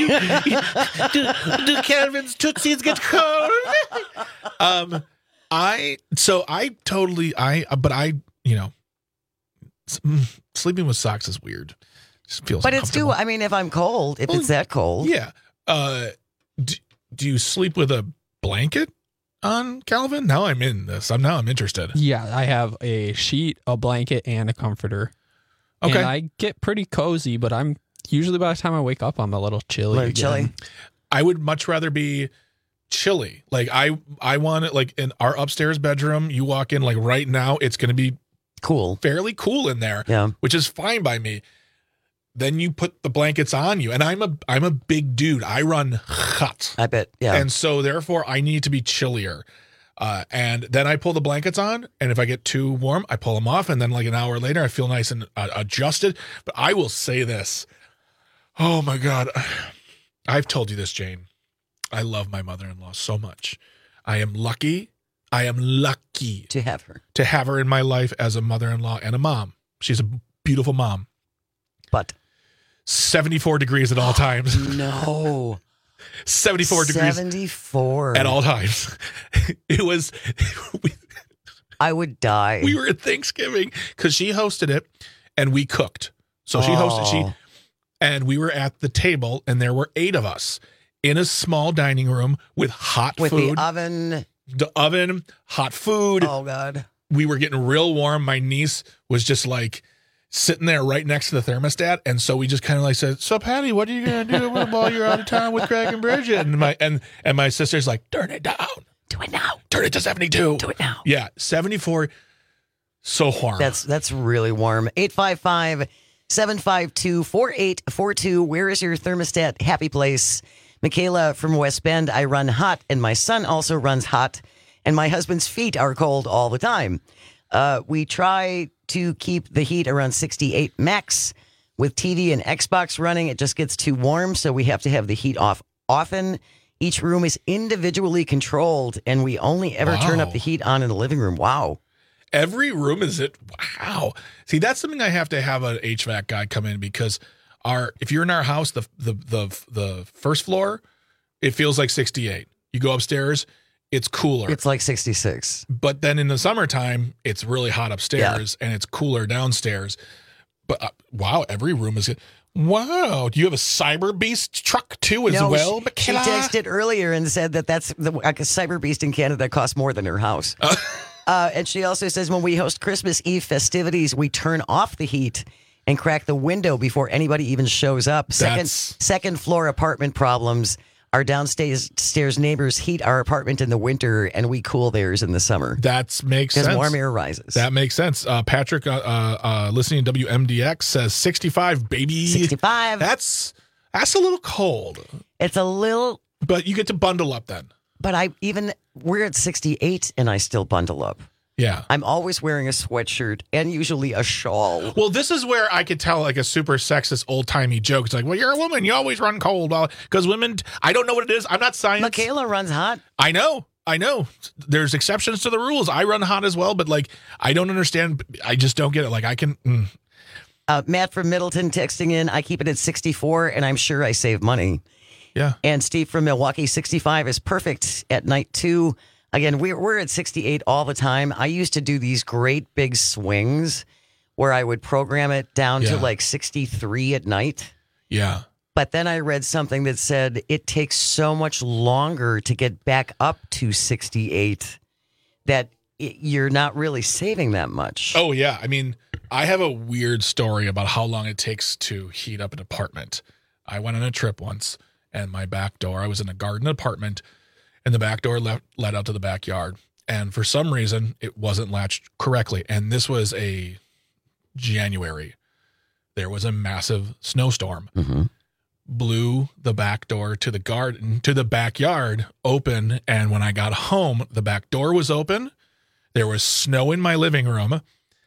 do Calvin's Tootsies get cold? um, I so I totally I but I you know sleeping with socks is weird. Just feels. But it's too. I mean, if I'm cold, if well, it's that cold, yeah. Uh, do, do you sleep with a blanket on, Calvin? Now I'm in this. I'm now I'm interested. Yeah, I have a sheet, a blanket, and a comforter. Okay, and I get pretty cozy, but I'm. Usually by the time I wake up, I'm a little chilly. Little chilly. I would much rather be chilly. Like I, I want it like in our upstairs bedroom. You walk in like right now, it's going to be cool, fairly cool in there. Yeah, which is fine by me. Then you put the blankets on you, and I'm a I'm a big dude. I run hot. I bet. Yeah, and so therefore I need to be chillier. Uh, and then I pull the blankets on, and if I get too warm, I pull them off, and then like an hour later, I feel nice and uh, adjusted. But I will say this. Oh my God. I've told you this, Jane. I love my mother-in-law so much. I am lucky. I am lucky to have her, to have her in my life as a mother-in-law and a mom. She's a beautiful mom. But seventy-four degrees at all times. No. seventy-four degrees. seventy-four at all times. It was. We, I would die. We were at Thanksgiving because she hosted it and we cooked. So she hosted. She. And we were at the table, and there were eight of us in a small dining room with hot with food. With the oven. The oven, hot food. Oh, God. We were getting real warm. My niece was just like sitting there right next to the thermostat. And so we just kind of like said, so, Patty, what are you going to do while you're out of town with Craig and Bridget? And my, and, and my sister's like, turn it down. Do it now. Turn it to seventy-two. Do it now. Yeah, seventy-four. So warm. That's, that's really warm. eight five five seven five two, four eight four two. Where is your thermostat happy place? Michaela from West Bend. I run hot, and my son also runs hot, and my husband's feet are cold all the time. Uh, we try to keep the heat around sixty-eight max. With T V and Xbox running, it just gets too warm, so we have to have the heat off often. Each room is individually controlled, and we only ever wow. turn up the heat on in the living room. Wow. Every room is it? Wow. See, that's something I have to have an H V A C guy come in because our if you're in our house, the the the the first floor, it feels like sixty-eight. You go upstairs, it's cooler. It's like sixty-six. But then in the summertime, it's really hot upstairs yeah. and it's cooler downstairs. But uh, wow, every room is. Wow. Do you have a Cyber Beast truck too as no, well, she, she texted earlier and said that that's the like a Cyber Beast in Canada costs more than her house. Uh, Uh, and she also says when we host Christmas Eve festivities, we turn off the heat and crack the window before anybody even shows up. Second, second floor apartment problems. Our downstairs stairs neighbors heat our apartment in the winter, and we cool theirs in the summer. That makes sense. Because warm air rises. That makes sense. Uh, Patrick, uh, uh, listening to W M D X, says sixty-five, baby. sixty-five. That's that's a little cold. It's a little. But you get to bundle up then. But I even, we're at sixty-eight and I still bundle up. Yeah. I'm always wearing a sweatshirt and usually a shawl. Well, this is where I could tell like a super sexist old timey joke. It's like, well, you're a woman. You always run cold. Because women, I don't know what it is. I'm not science. Michaela runs hot. I know. I know. There's exceptions to the rules. I run hot as well. But like, I don't understand. I just don't get it. Like I can. Mm. Uh, Matt from Middleton texting in. I keep it at sixty-four and I'm sure I save money. Yeah. And Steve from Milwaukee, sixty-five is perfect at night too. Again, we're, we're at sixty-eight all the time. I used to do these great big swings where I would program it down yeah. to like sixty-three at night. Yeah. But then I read something that said it takes so much longer to get back up to sixty-eight that it, you're not really saving that much. Oh, yeah. I mean, I have a weird story about how long it takes to heat up an apartment. I went on a trip once. And my back door, I was in a garden apartment, and the back door led, led out to the backyard. And for some reason, it wasn't latched correctly. And this was a January. There was a massive snowstorm. Mm-hmm. Blew the back door to the garden, to the backyard open. And when I got home, the back door was open. There was snow in my living room.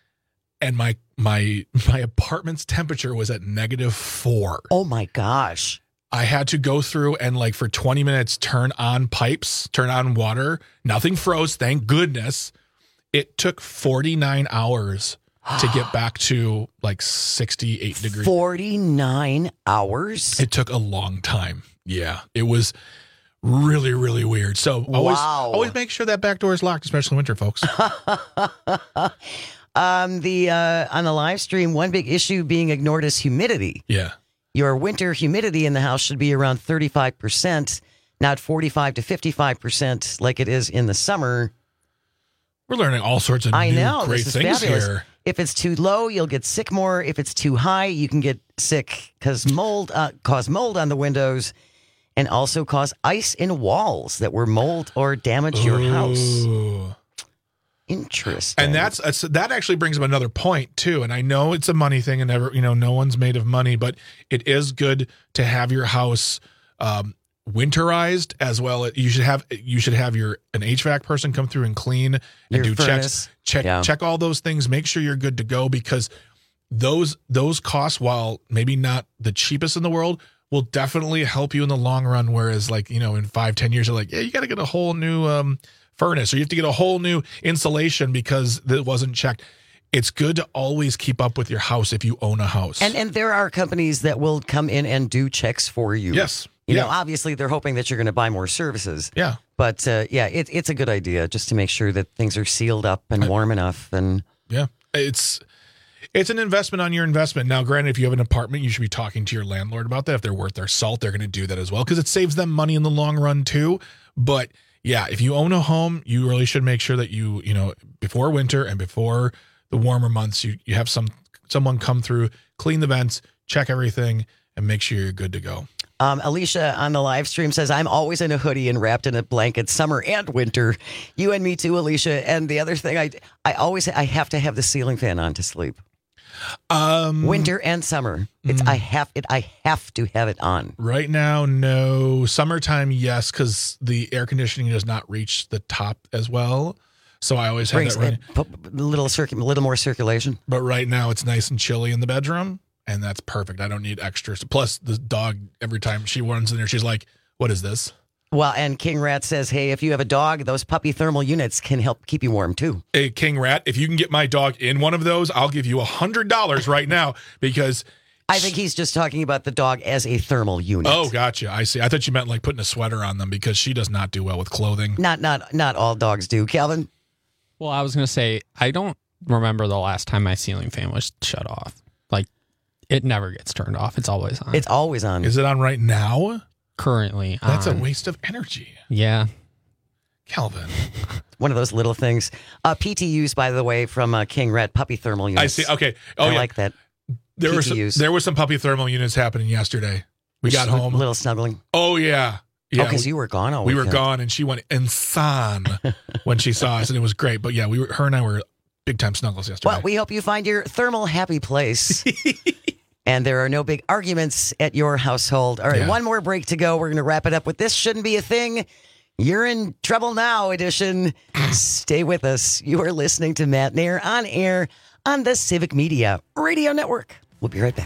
And my my my apartment's temperature was at negative four. Oh, my gosh. I had to go through and like for twenty minutes turn on pipes, turn on water. Nothing froze, thank goodness. It took forty-nine hours to get back to like sixty-eight degrees. forty-nine hours? It took a long time. Yeah. It was really, really weird. So always, Wow. always make sure that back door is locked, especially in winter, folks. um, the uh, on the live stream, one big issue being ignored is humidity. Yeah. Your winter humidity in the house should be around thirty-five percent, not forty-five to fifty-five percent like it is in the summer. We're learning all sorts of I new know, great this is things fabulous. here. If it's too low, you'll get sick more. If it's too high, you can get sick because mold uh, cause mold on the windows, and also cause ice in walls that will mold or damage your house. Ooh. Interesting. And that's, that's that actually brings up another point too. And I know it's a money thing, and never, you know, no one's made of money, but it is good to have your house um, winterized as well. You should have you should have your an H V A C person come through and clean and Your do furnace. checks, check Yeah. check all those things. Make sure you're good to go, because those those costs, while maybe not the cheapest in the world, will definitely help you in the long run. Whereas, like, you know, in five, ten years, you're like, yeah, you got to get a whole new um, furnace, or you have to get a whole new insulation because it wasn't checked. It's good to always keep up with your house if you own a house. And and there are companies that will come in and do checks for you. Yes. You Yeah. know, obviously they're hoping that you're going to buy more services. Yeah. But uh, yeah, it, it's a good idea just to make sure that things are sealed up and warm enough. And Yeah, it's it's an investment on your investment. Now, granted, if you have an apartment, you should be talking to your landlord about that. If they're worth their salt, they're going to do that as well, because it saves them money in the long run too. But yeah, if you own a home, you really should make sure that you, you know, before winter and before the warmer months, you, you have some someone come through, clean the vents, check everything, and make sure you're good to go. Um, Alicia on the live stream says, I'm always in a hoodie and wrapped in a blanket, summer and winter. You and me too, Alicia. And the other thing, I I always I have to have the ceiling fan on to sleep. Um, Winter and summer. It's I have it. I have to have it on. Right now, no. Summertime, yes, because the air conditioning does not reach the top as well. So I always have Brings that running. a little circu- a little more circulation. But right now, it's nice and chilly in the bedroom, and that's perfect. I don't need extras. Plus, the dog, every time she runs in there, she's like, what is this? Well, and King Rat says, hey, if you have a dog, those puppy thermal units can help keep you warm too. Hey, King Rat, if you can get my dog in one of those, I'll give you one hundred dollars right now, because I think he's just talking about the dog as a thermal unit. Oh, gotcha. I see. I thought you meant like putting a sweater on them, because she does not do well with clothing. Not not not all dogs do. Calvin? Well, I was going to say, I don't remember the last time my ceiling fan was shut off. Like, it never gets turned off. It's always on. It's always on. Is it on right now? Currently That's on. a waste of energy. Yeah. Calvin. One of those little things. Uh, P T Us, by the way, from uh, King Rat puppy thermal units. I see. Okay. Oh, I yeah. like that. There were P T Us. some, there were some puppy thermal units happening yesterday. We got Just a home. little snuggling. Oh, yeah. Yeah, oh, because we- you were gone all We were weekend. gone, and she went insane when she saw us, and it was great. But yeah, we were, her and I were big time snuggles yesterday. Well, we hope you find your thermal happy place. And there are no big arguments at your household. All right, Yeah. one more break to go. We're going to wrap it up with This Shouldn't Be a Thing. You're in Trouble Now edition. Stay with us. You are listening to Matt Nair on air on the Civic Media Radio Network. We'll be right back.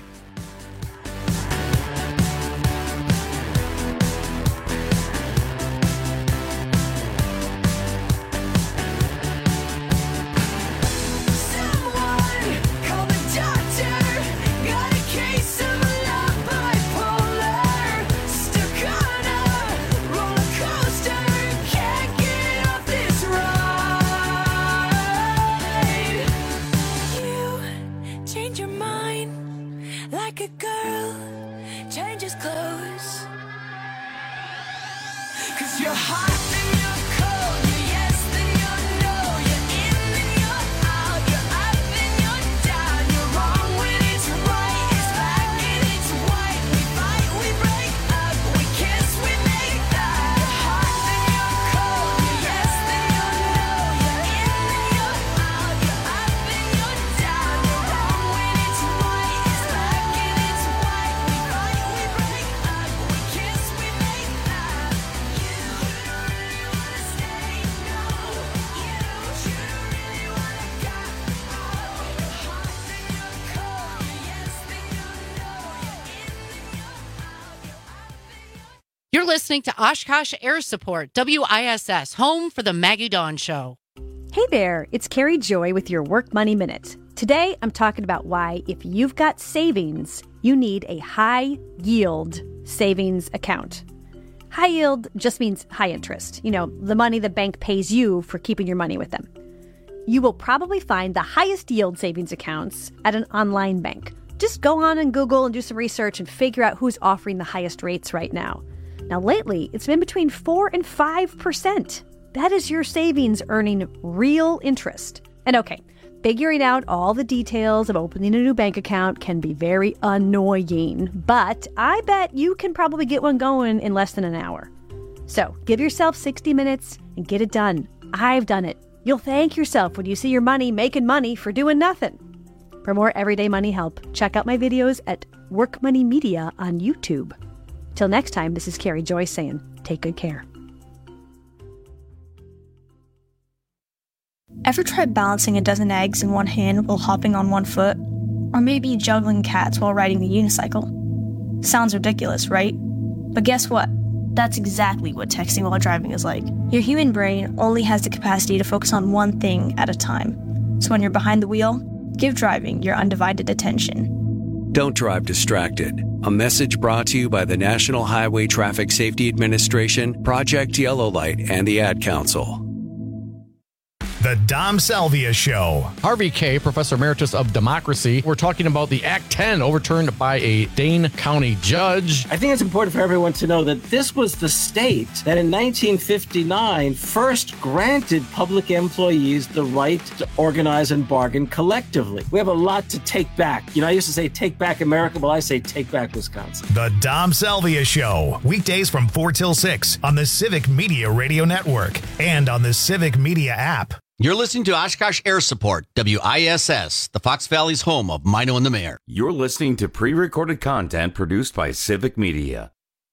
Change your mind like a girl changes clothes. 'Cause you're hot and you're cold, you're yes then you're no, you're in and you're out, you're up and you're down, you're wrong when it's right, it's black and it's white. We fight, we break up, we kiss, we make up. You're hot then you're cold, you're yes then you're no, you're in and you're out, you're up and you're down, you're wrong when it's right, it's black and it's white. We fight, we break up, we kiss, we make up. You're listening to Oshkosh Air Support, W I S S, home for the Maggie Dawn Show. Hey there, it's Carrie Joy with your Work Money Minute. Today, I'm talking about why, if you've got savings, you need a high yield savings account. High yield just means high interest, you know, the money the bank pays you for keeping your money with them. You will probably find the highest yield savings accounts at an online bank. Just go on and Google and do some research and figure out who's offering the highest rates right now. Now, lately, it's been between four and five percent. That is your savings earning real interest. And okay, figuring out all the details of opening a new bank account can be very annoying, but I bet you can probably get one going in less than an hour. So give yourself sixty minutes and get it done. I've done it. You'll thank yourself when you see your money making money for doing nothing. For more everyday money help, check out my videos at Work Money Media on YouTube. Till next time, this is Carrie Joyce saying, take good care. Ever tried balancing a dozen eggs in one hand while hopping on one foot? Or maybe juggling cats while riding the unicycle? Sounds ridiculous, right? But guess what? That's exactly what texting while driving is like. Your human brain only has the capacity to focus on one thing at a time. So when you're behind the wheel, give driving your undivided attention. Don't drive distracted. A message brought to you by the National Highway Traffic Safety Administration, Project Yellow Light, and the Ad Council. The Dom Salvia Show. Harvey Kaye, Professor Emeritus of Democracy. We're talking about the Act ten overturned by a Dane County judge. I think it's important for everyone to know that this was the state that in nineteen fifty-nine first granted public employees the right to organize and bargain collectively. We have a lot to take back. You know, I used to say take back America, well, I say take back Wisconsin. The Dom Salvia Show. Weekdays from four till six on the Civic Media Radio Network and on the Civic Media app. You're listening to Oshkosh Air Support, W I S S, the Fox Valley's home of Mino and the Mayor. You're listening to pre-recorded content produced by Civic Media.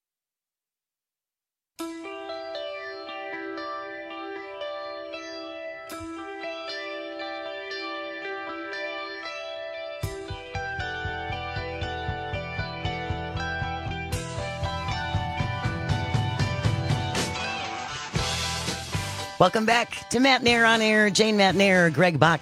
Welcome back to Matt Nair on Air. Jane Matt Nair, Greg Bach.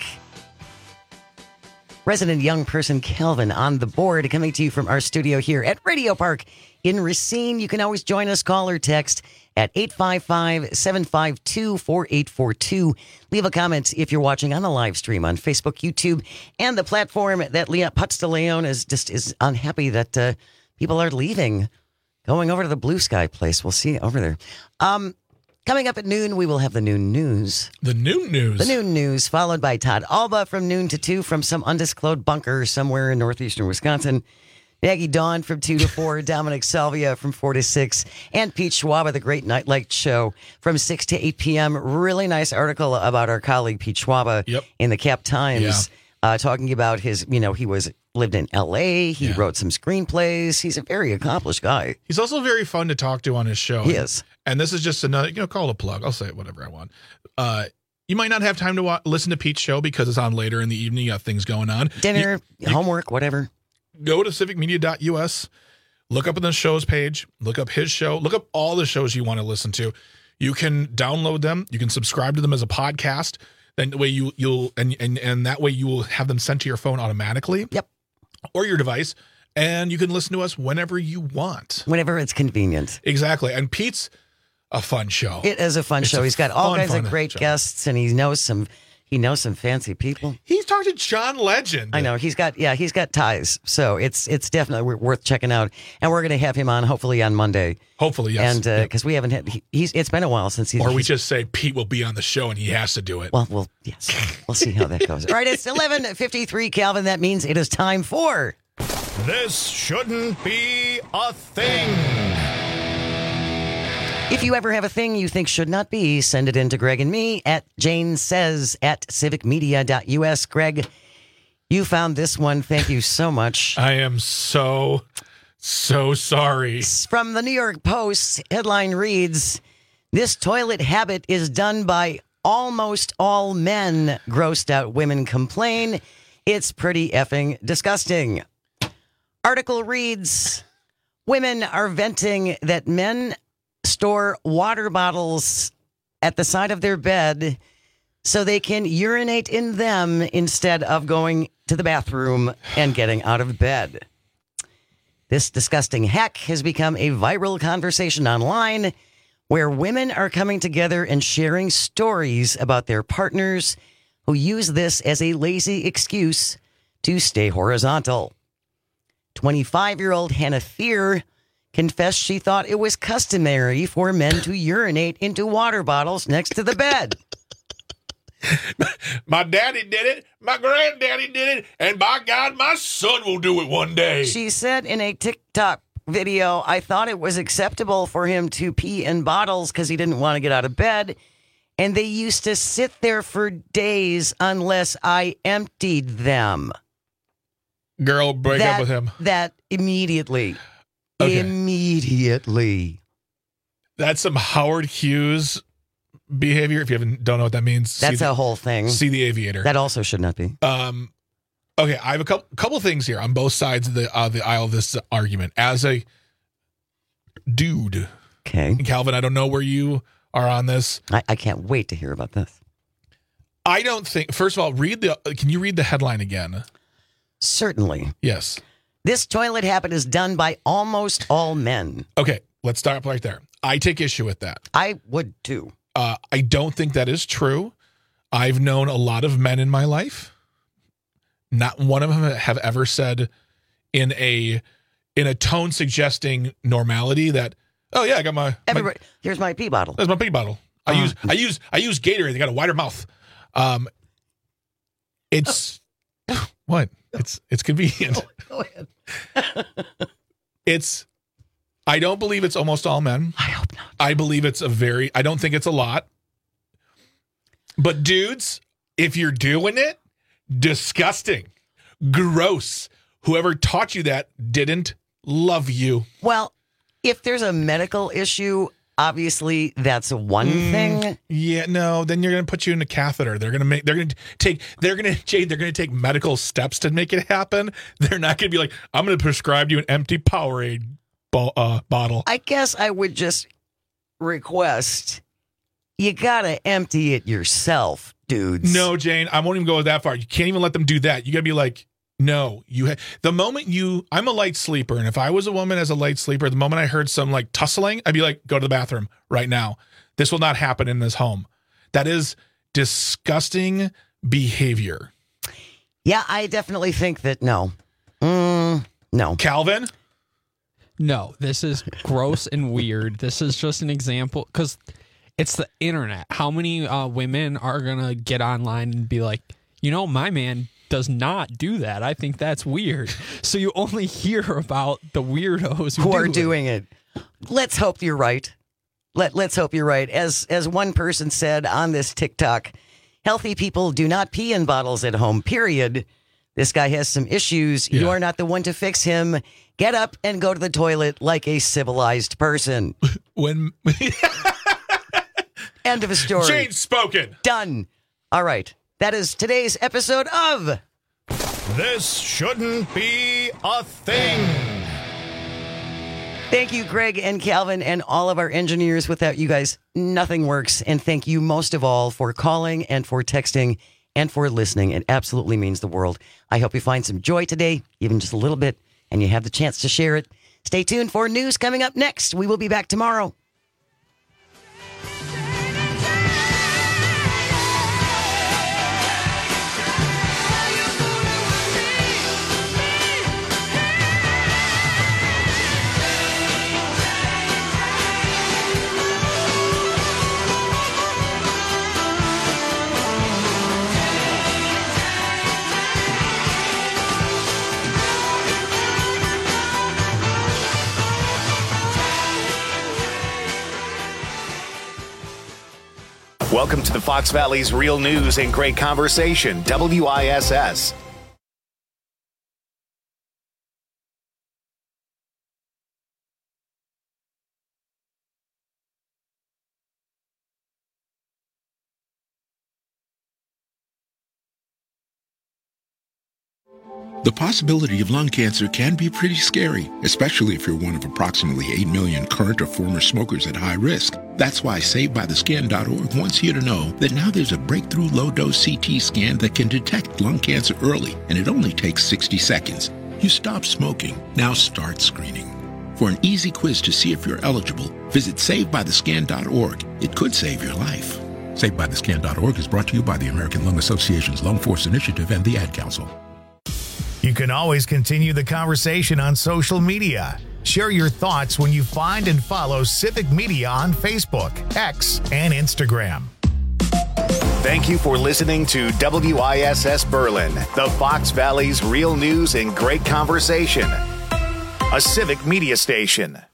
Resident young person Kelvin on the board, coming to you from our studio here at Radio Park in Racine. You can always join us, call or text at eight five five, seven five two, four eight four two. Leave a comment if you're watching on the live stream on Facebook, YouTube, and the platform that Leah Putz de Leon is just is unhappy that uh, people are leaving, going over to the Blue Sky place. We'll see you over there. Um, Coming up at noon, we will have the noon news. The noon news. The noon news, followed by Todd Alba from noon to two from some undisclosed bunker somewhere in northeastern Wisconsin. Maggie Dawn from two to four, Dominic Salvia from four to six, and Pete Schwaba, the Great Nightlight Show, from six to eight p.m. Really nice article about our colleague Pete Schwaba yep. in the Cap Times, yeah. uh, talking about his, you know, he was lived in L A. He yeah. wrote some screenplays. He's a very accomplished guy. He's also very fun to talk to on his show. He is. And this is just another, you know, call it a plug. I'll say it whatever I want. Uh, you might not have time to wa- listen to Pete's show because it's on later in the evening. You have things going on. Dinner, you, homework, whatever. Go to civic media dot u s, look up on the shows page, look up his show, look up all the shows you want to listen to. You can download them. You can subscribe to them as a podcast. Then the way you, you'll, and, and, and that way you will have them sent to your phone automatically. Yep. Or your device. And you can listen to us whenever you want. Whenever it's convenient. Exactly. And Pete's a fun show. It is a fun it's show. A He's got all fun, kinds fun of great show. guests, and he knows some. He knows some fancy people. He's talked to John Legend. I know he's got. Yeah, he's got ties. So it's it's definitely worth checking out. And we're going to have him on hopefully on Monday. Hopefully, yes. And because uh, yep. we haven't had, he, he's. It's been a while since he's. Or we he's, just say Pete will be on the show and he has to do it. Well, well, yes. We'll see how that goes. All right, it's eleven fifty-three, Calvin. That means it is time for. This shouldn't be a thing. If you ever have a thing you think should not be, send it in to Greg and me at Jane Says at civic media dot u s. Greg, you found this one. Thank you so much. I am so, so sorry. From the New York Post, headline reads, "This toilet habit is done by almost all men. Grossed out women complain. It's pretty effing disgusting." Article reads, "Women are venting that men store water bottles at the side of their bed so they can urinate in them instead of going to the bathroom and getting out of bed. This disgusting hack has become a viral conversation online where women are coming together and sharing stories about their partners who use this as a lazy excuse to stay horizontal. twenty-five-year-old Hannah Fear confessed she thought it was customary for men to urinate into water bottles next to the bed. My daddy did it, my granddaddy did it, and by God, my son will do it one day. She said in a TikTok video, I thought it was acceptable for him to pee in bottles because he didn't want to get out of bed. And they used to sit there for days unless I emptied them. Girl, break that, up with him. That immediately. Okay. Immediately. That's some Howard Hughes behavior. If you haven't don't know what that means, That's see the, a whole thing. See The Aviator. That also should not be. Um, okay, I have a couple couple things here on both sides of the uh, the aisle of this argument. As a dude, okay, Calvin, I don't know where you are on this. I, I can't wait to hear about this. I don't think. First of all, read the. Can you read the headline again? Certainly. Yes. This toilet habit is done by almost all men. Okay, let's start right there. I take issue with that. I would too. Uh, I don't think that is true. I've known a lot of men in my life. Not one of them have ever said in a in a tone suggesting normality that, oh yeah, I got my Everybody, my, here's my pee bottle. There's my pee bottle. I Uh-huh. use I use I use Gatorade. They got a wider mouth. Um, it's what? It's it's convenient. Go ahead. It's I don't believe it's almost all men. I hope not. I believe it's a very I don't think it's a lot. But dudes, if you're doing it, disgusting. Gross. Whoever taught you that didn't love you. Well, if there's a medical issue, obviously that's one Mm, thing. Yeah, no, then you're gonna put you in a catheter. They're gonna make they're gonna take they're gonna Jade, they're gonna take medical steps to make it happen. They're not gonna be like, I'm gonna prescribe you an empty Powerade bo- uh, bottle. I guess I would just request you gotta empty it yourself, dudes. No, Jane, I won't even go that far. You can't even let them do that. You gotta be like, no, you. Ha- the moment you, I'm a light sleeper, and if I was a woman as a light sleeper, the moment I heard some like tussling, I'd be like, go to the bathroom right now. This will not happen in this home. That is disgusting behavior. Yeah, I definitely think that no. Mm, no. Calvin? No, this is gross and weird. This is just an example because it's the internet. How many uh, women are going to get online and be like, you know, my man does not do that. I think that's weird. So you only hear about the weirdos who, Who do are it. doing it. Let's hope you're right. Let Let's hope you're right. As as one person said on this TikTok, healthy people do not pee in bottles at home. Period. This guy has some issues. You are not the one to fix him. Get up and go to the toilet like a civilized person. When End of a story. Jane spoken. Done. All right. That is today's episode of This Shouldn't Be a Thing. Thank you, Greg and Calvin, and all of our engineers. Without you guys, nothing works. And thank you most of all for calling and for texting and for listening. It absolutely means the world. I hope you find some joy today, even just a little bit, and you have the chance to share it. Stay tuned for news coming up next. We will be back tomorrow. Welcome to the Fox Valley's Real News and Great Conversation, W I S S. The possibility of lung cancer can be pretty scary, especially if you're one of approximately eight million current or former smokers at high risk. That's why Saved By The Scan dot org wants you to know that now there's a breakthrough low-dose C T scan that can detect lung cancer early, and it only takes sixty seconds. You stop smoking, now start screening. For an easy quiz to see if you're eligible, visit Saved By The Scan dot org. It could save your life. Saved By The Scan dot org is brought to you by the American Lung Association's Lung Force Initiative and the Ad Council. You can always continue the conversation on social media. Share your thoughts when you find and follow Civic Media on Facebook, X, and Instagram. Thank you for listening to W I S S Berlin, the Fox Valley's real news and great conversation. A Civic Media station.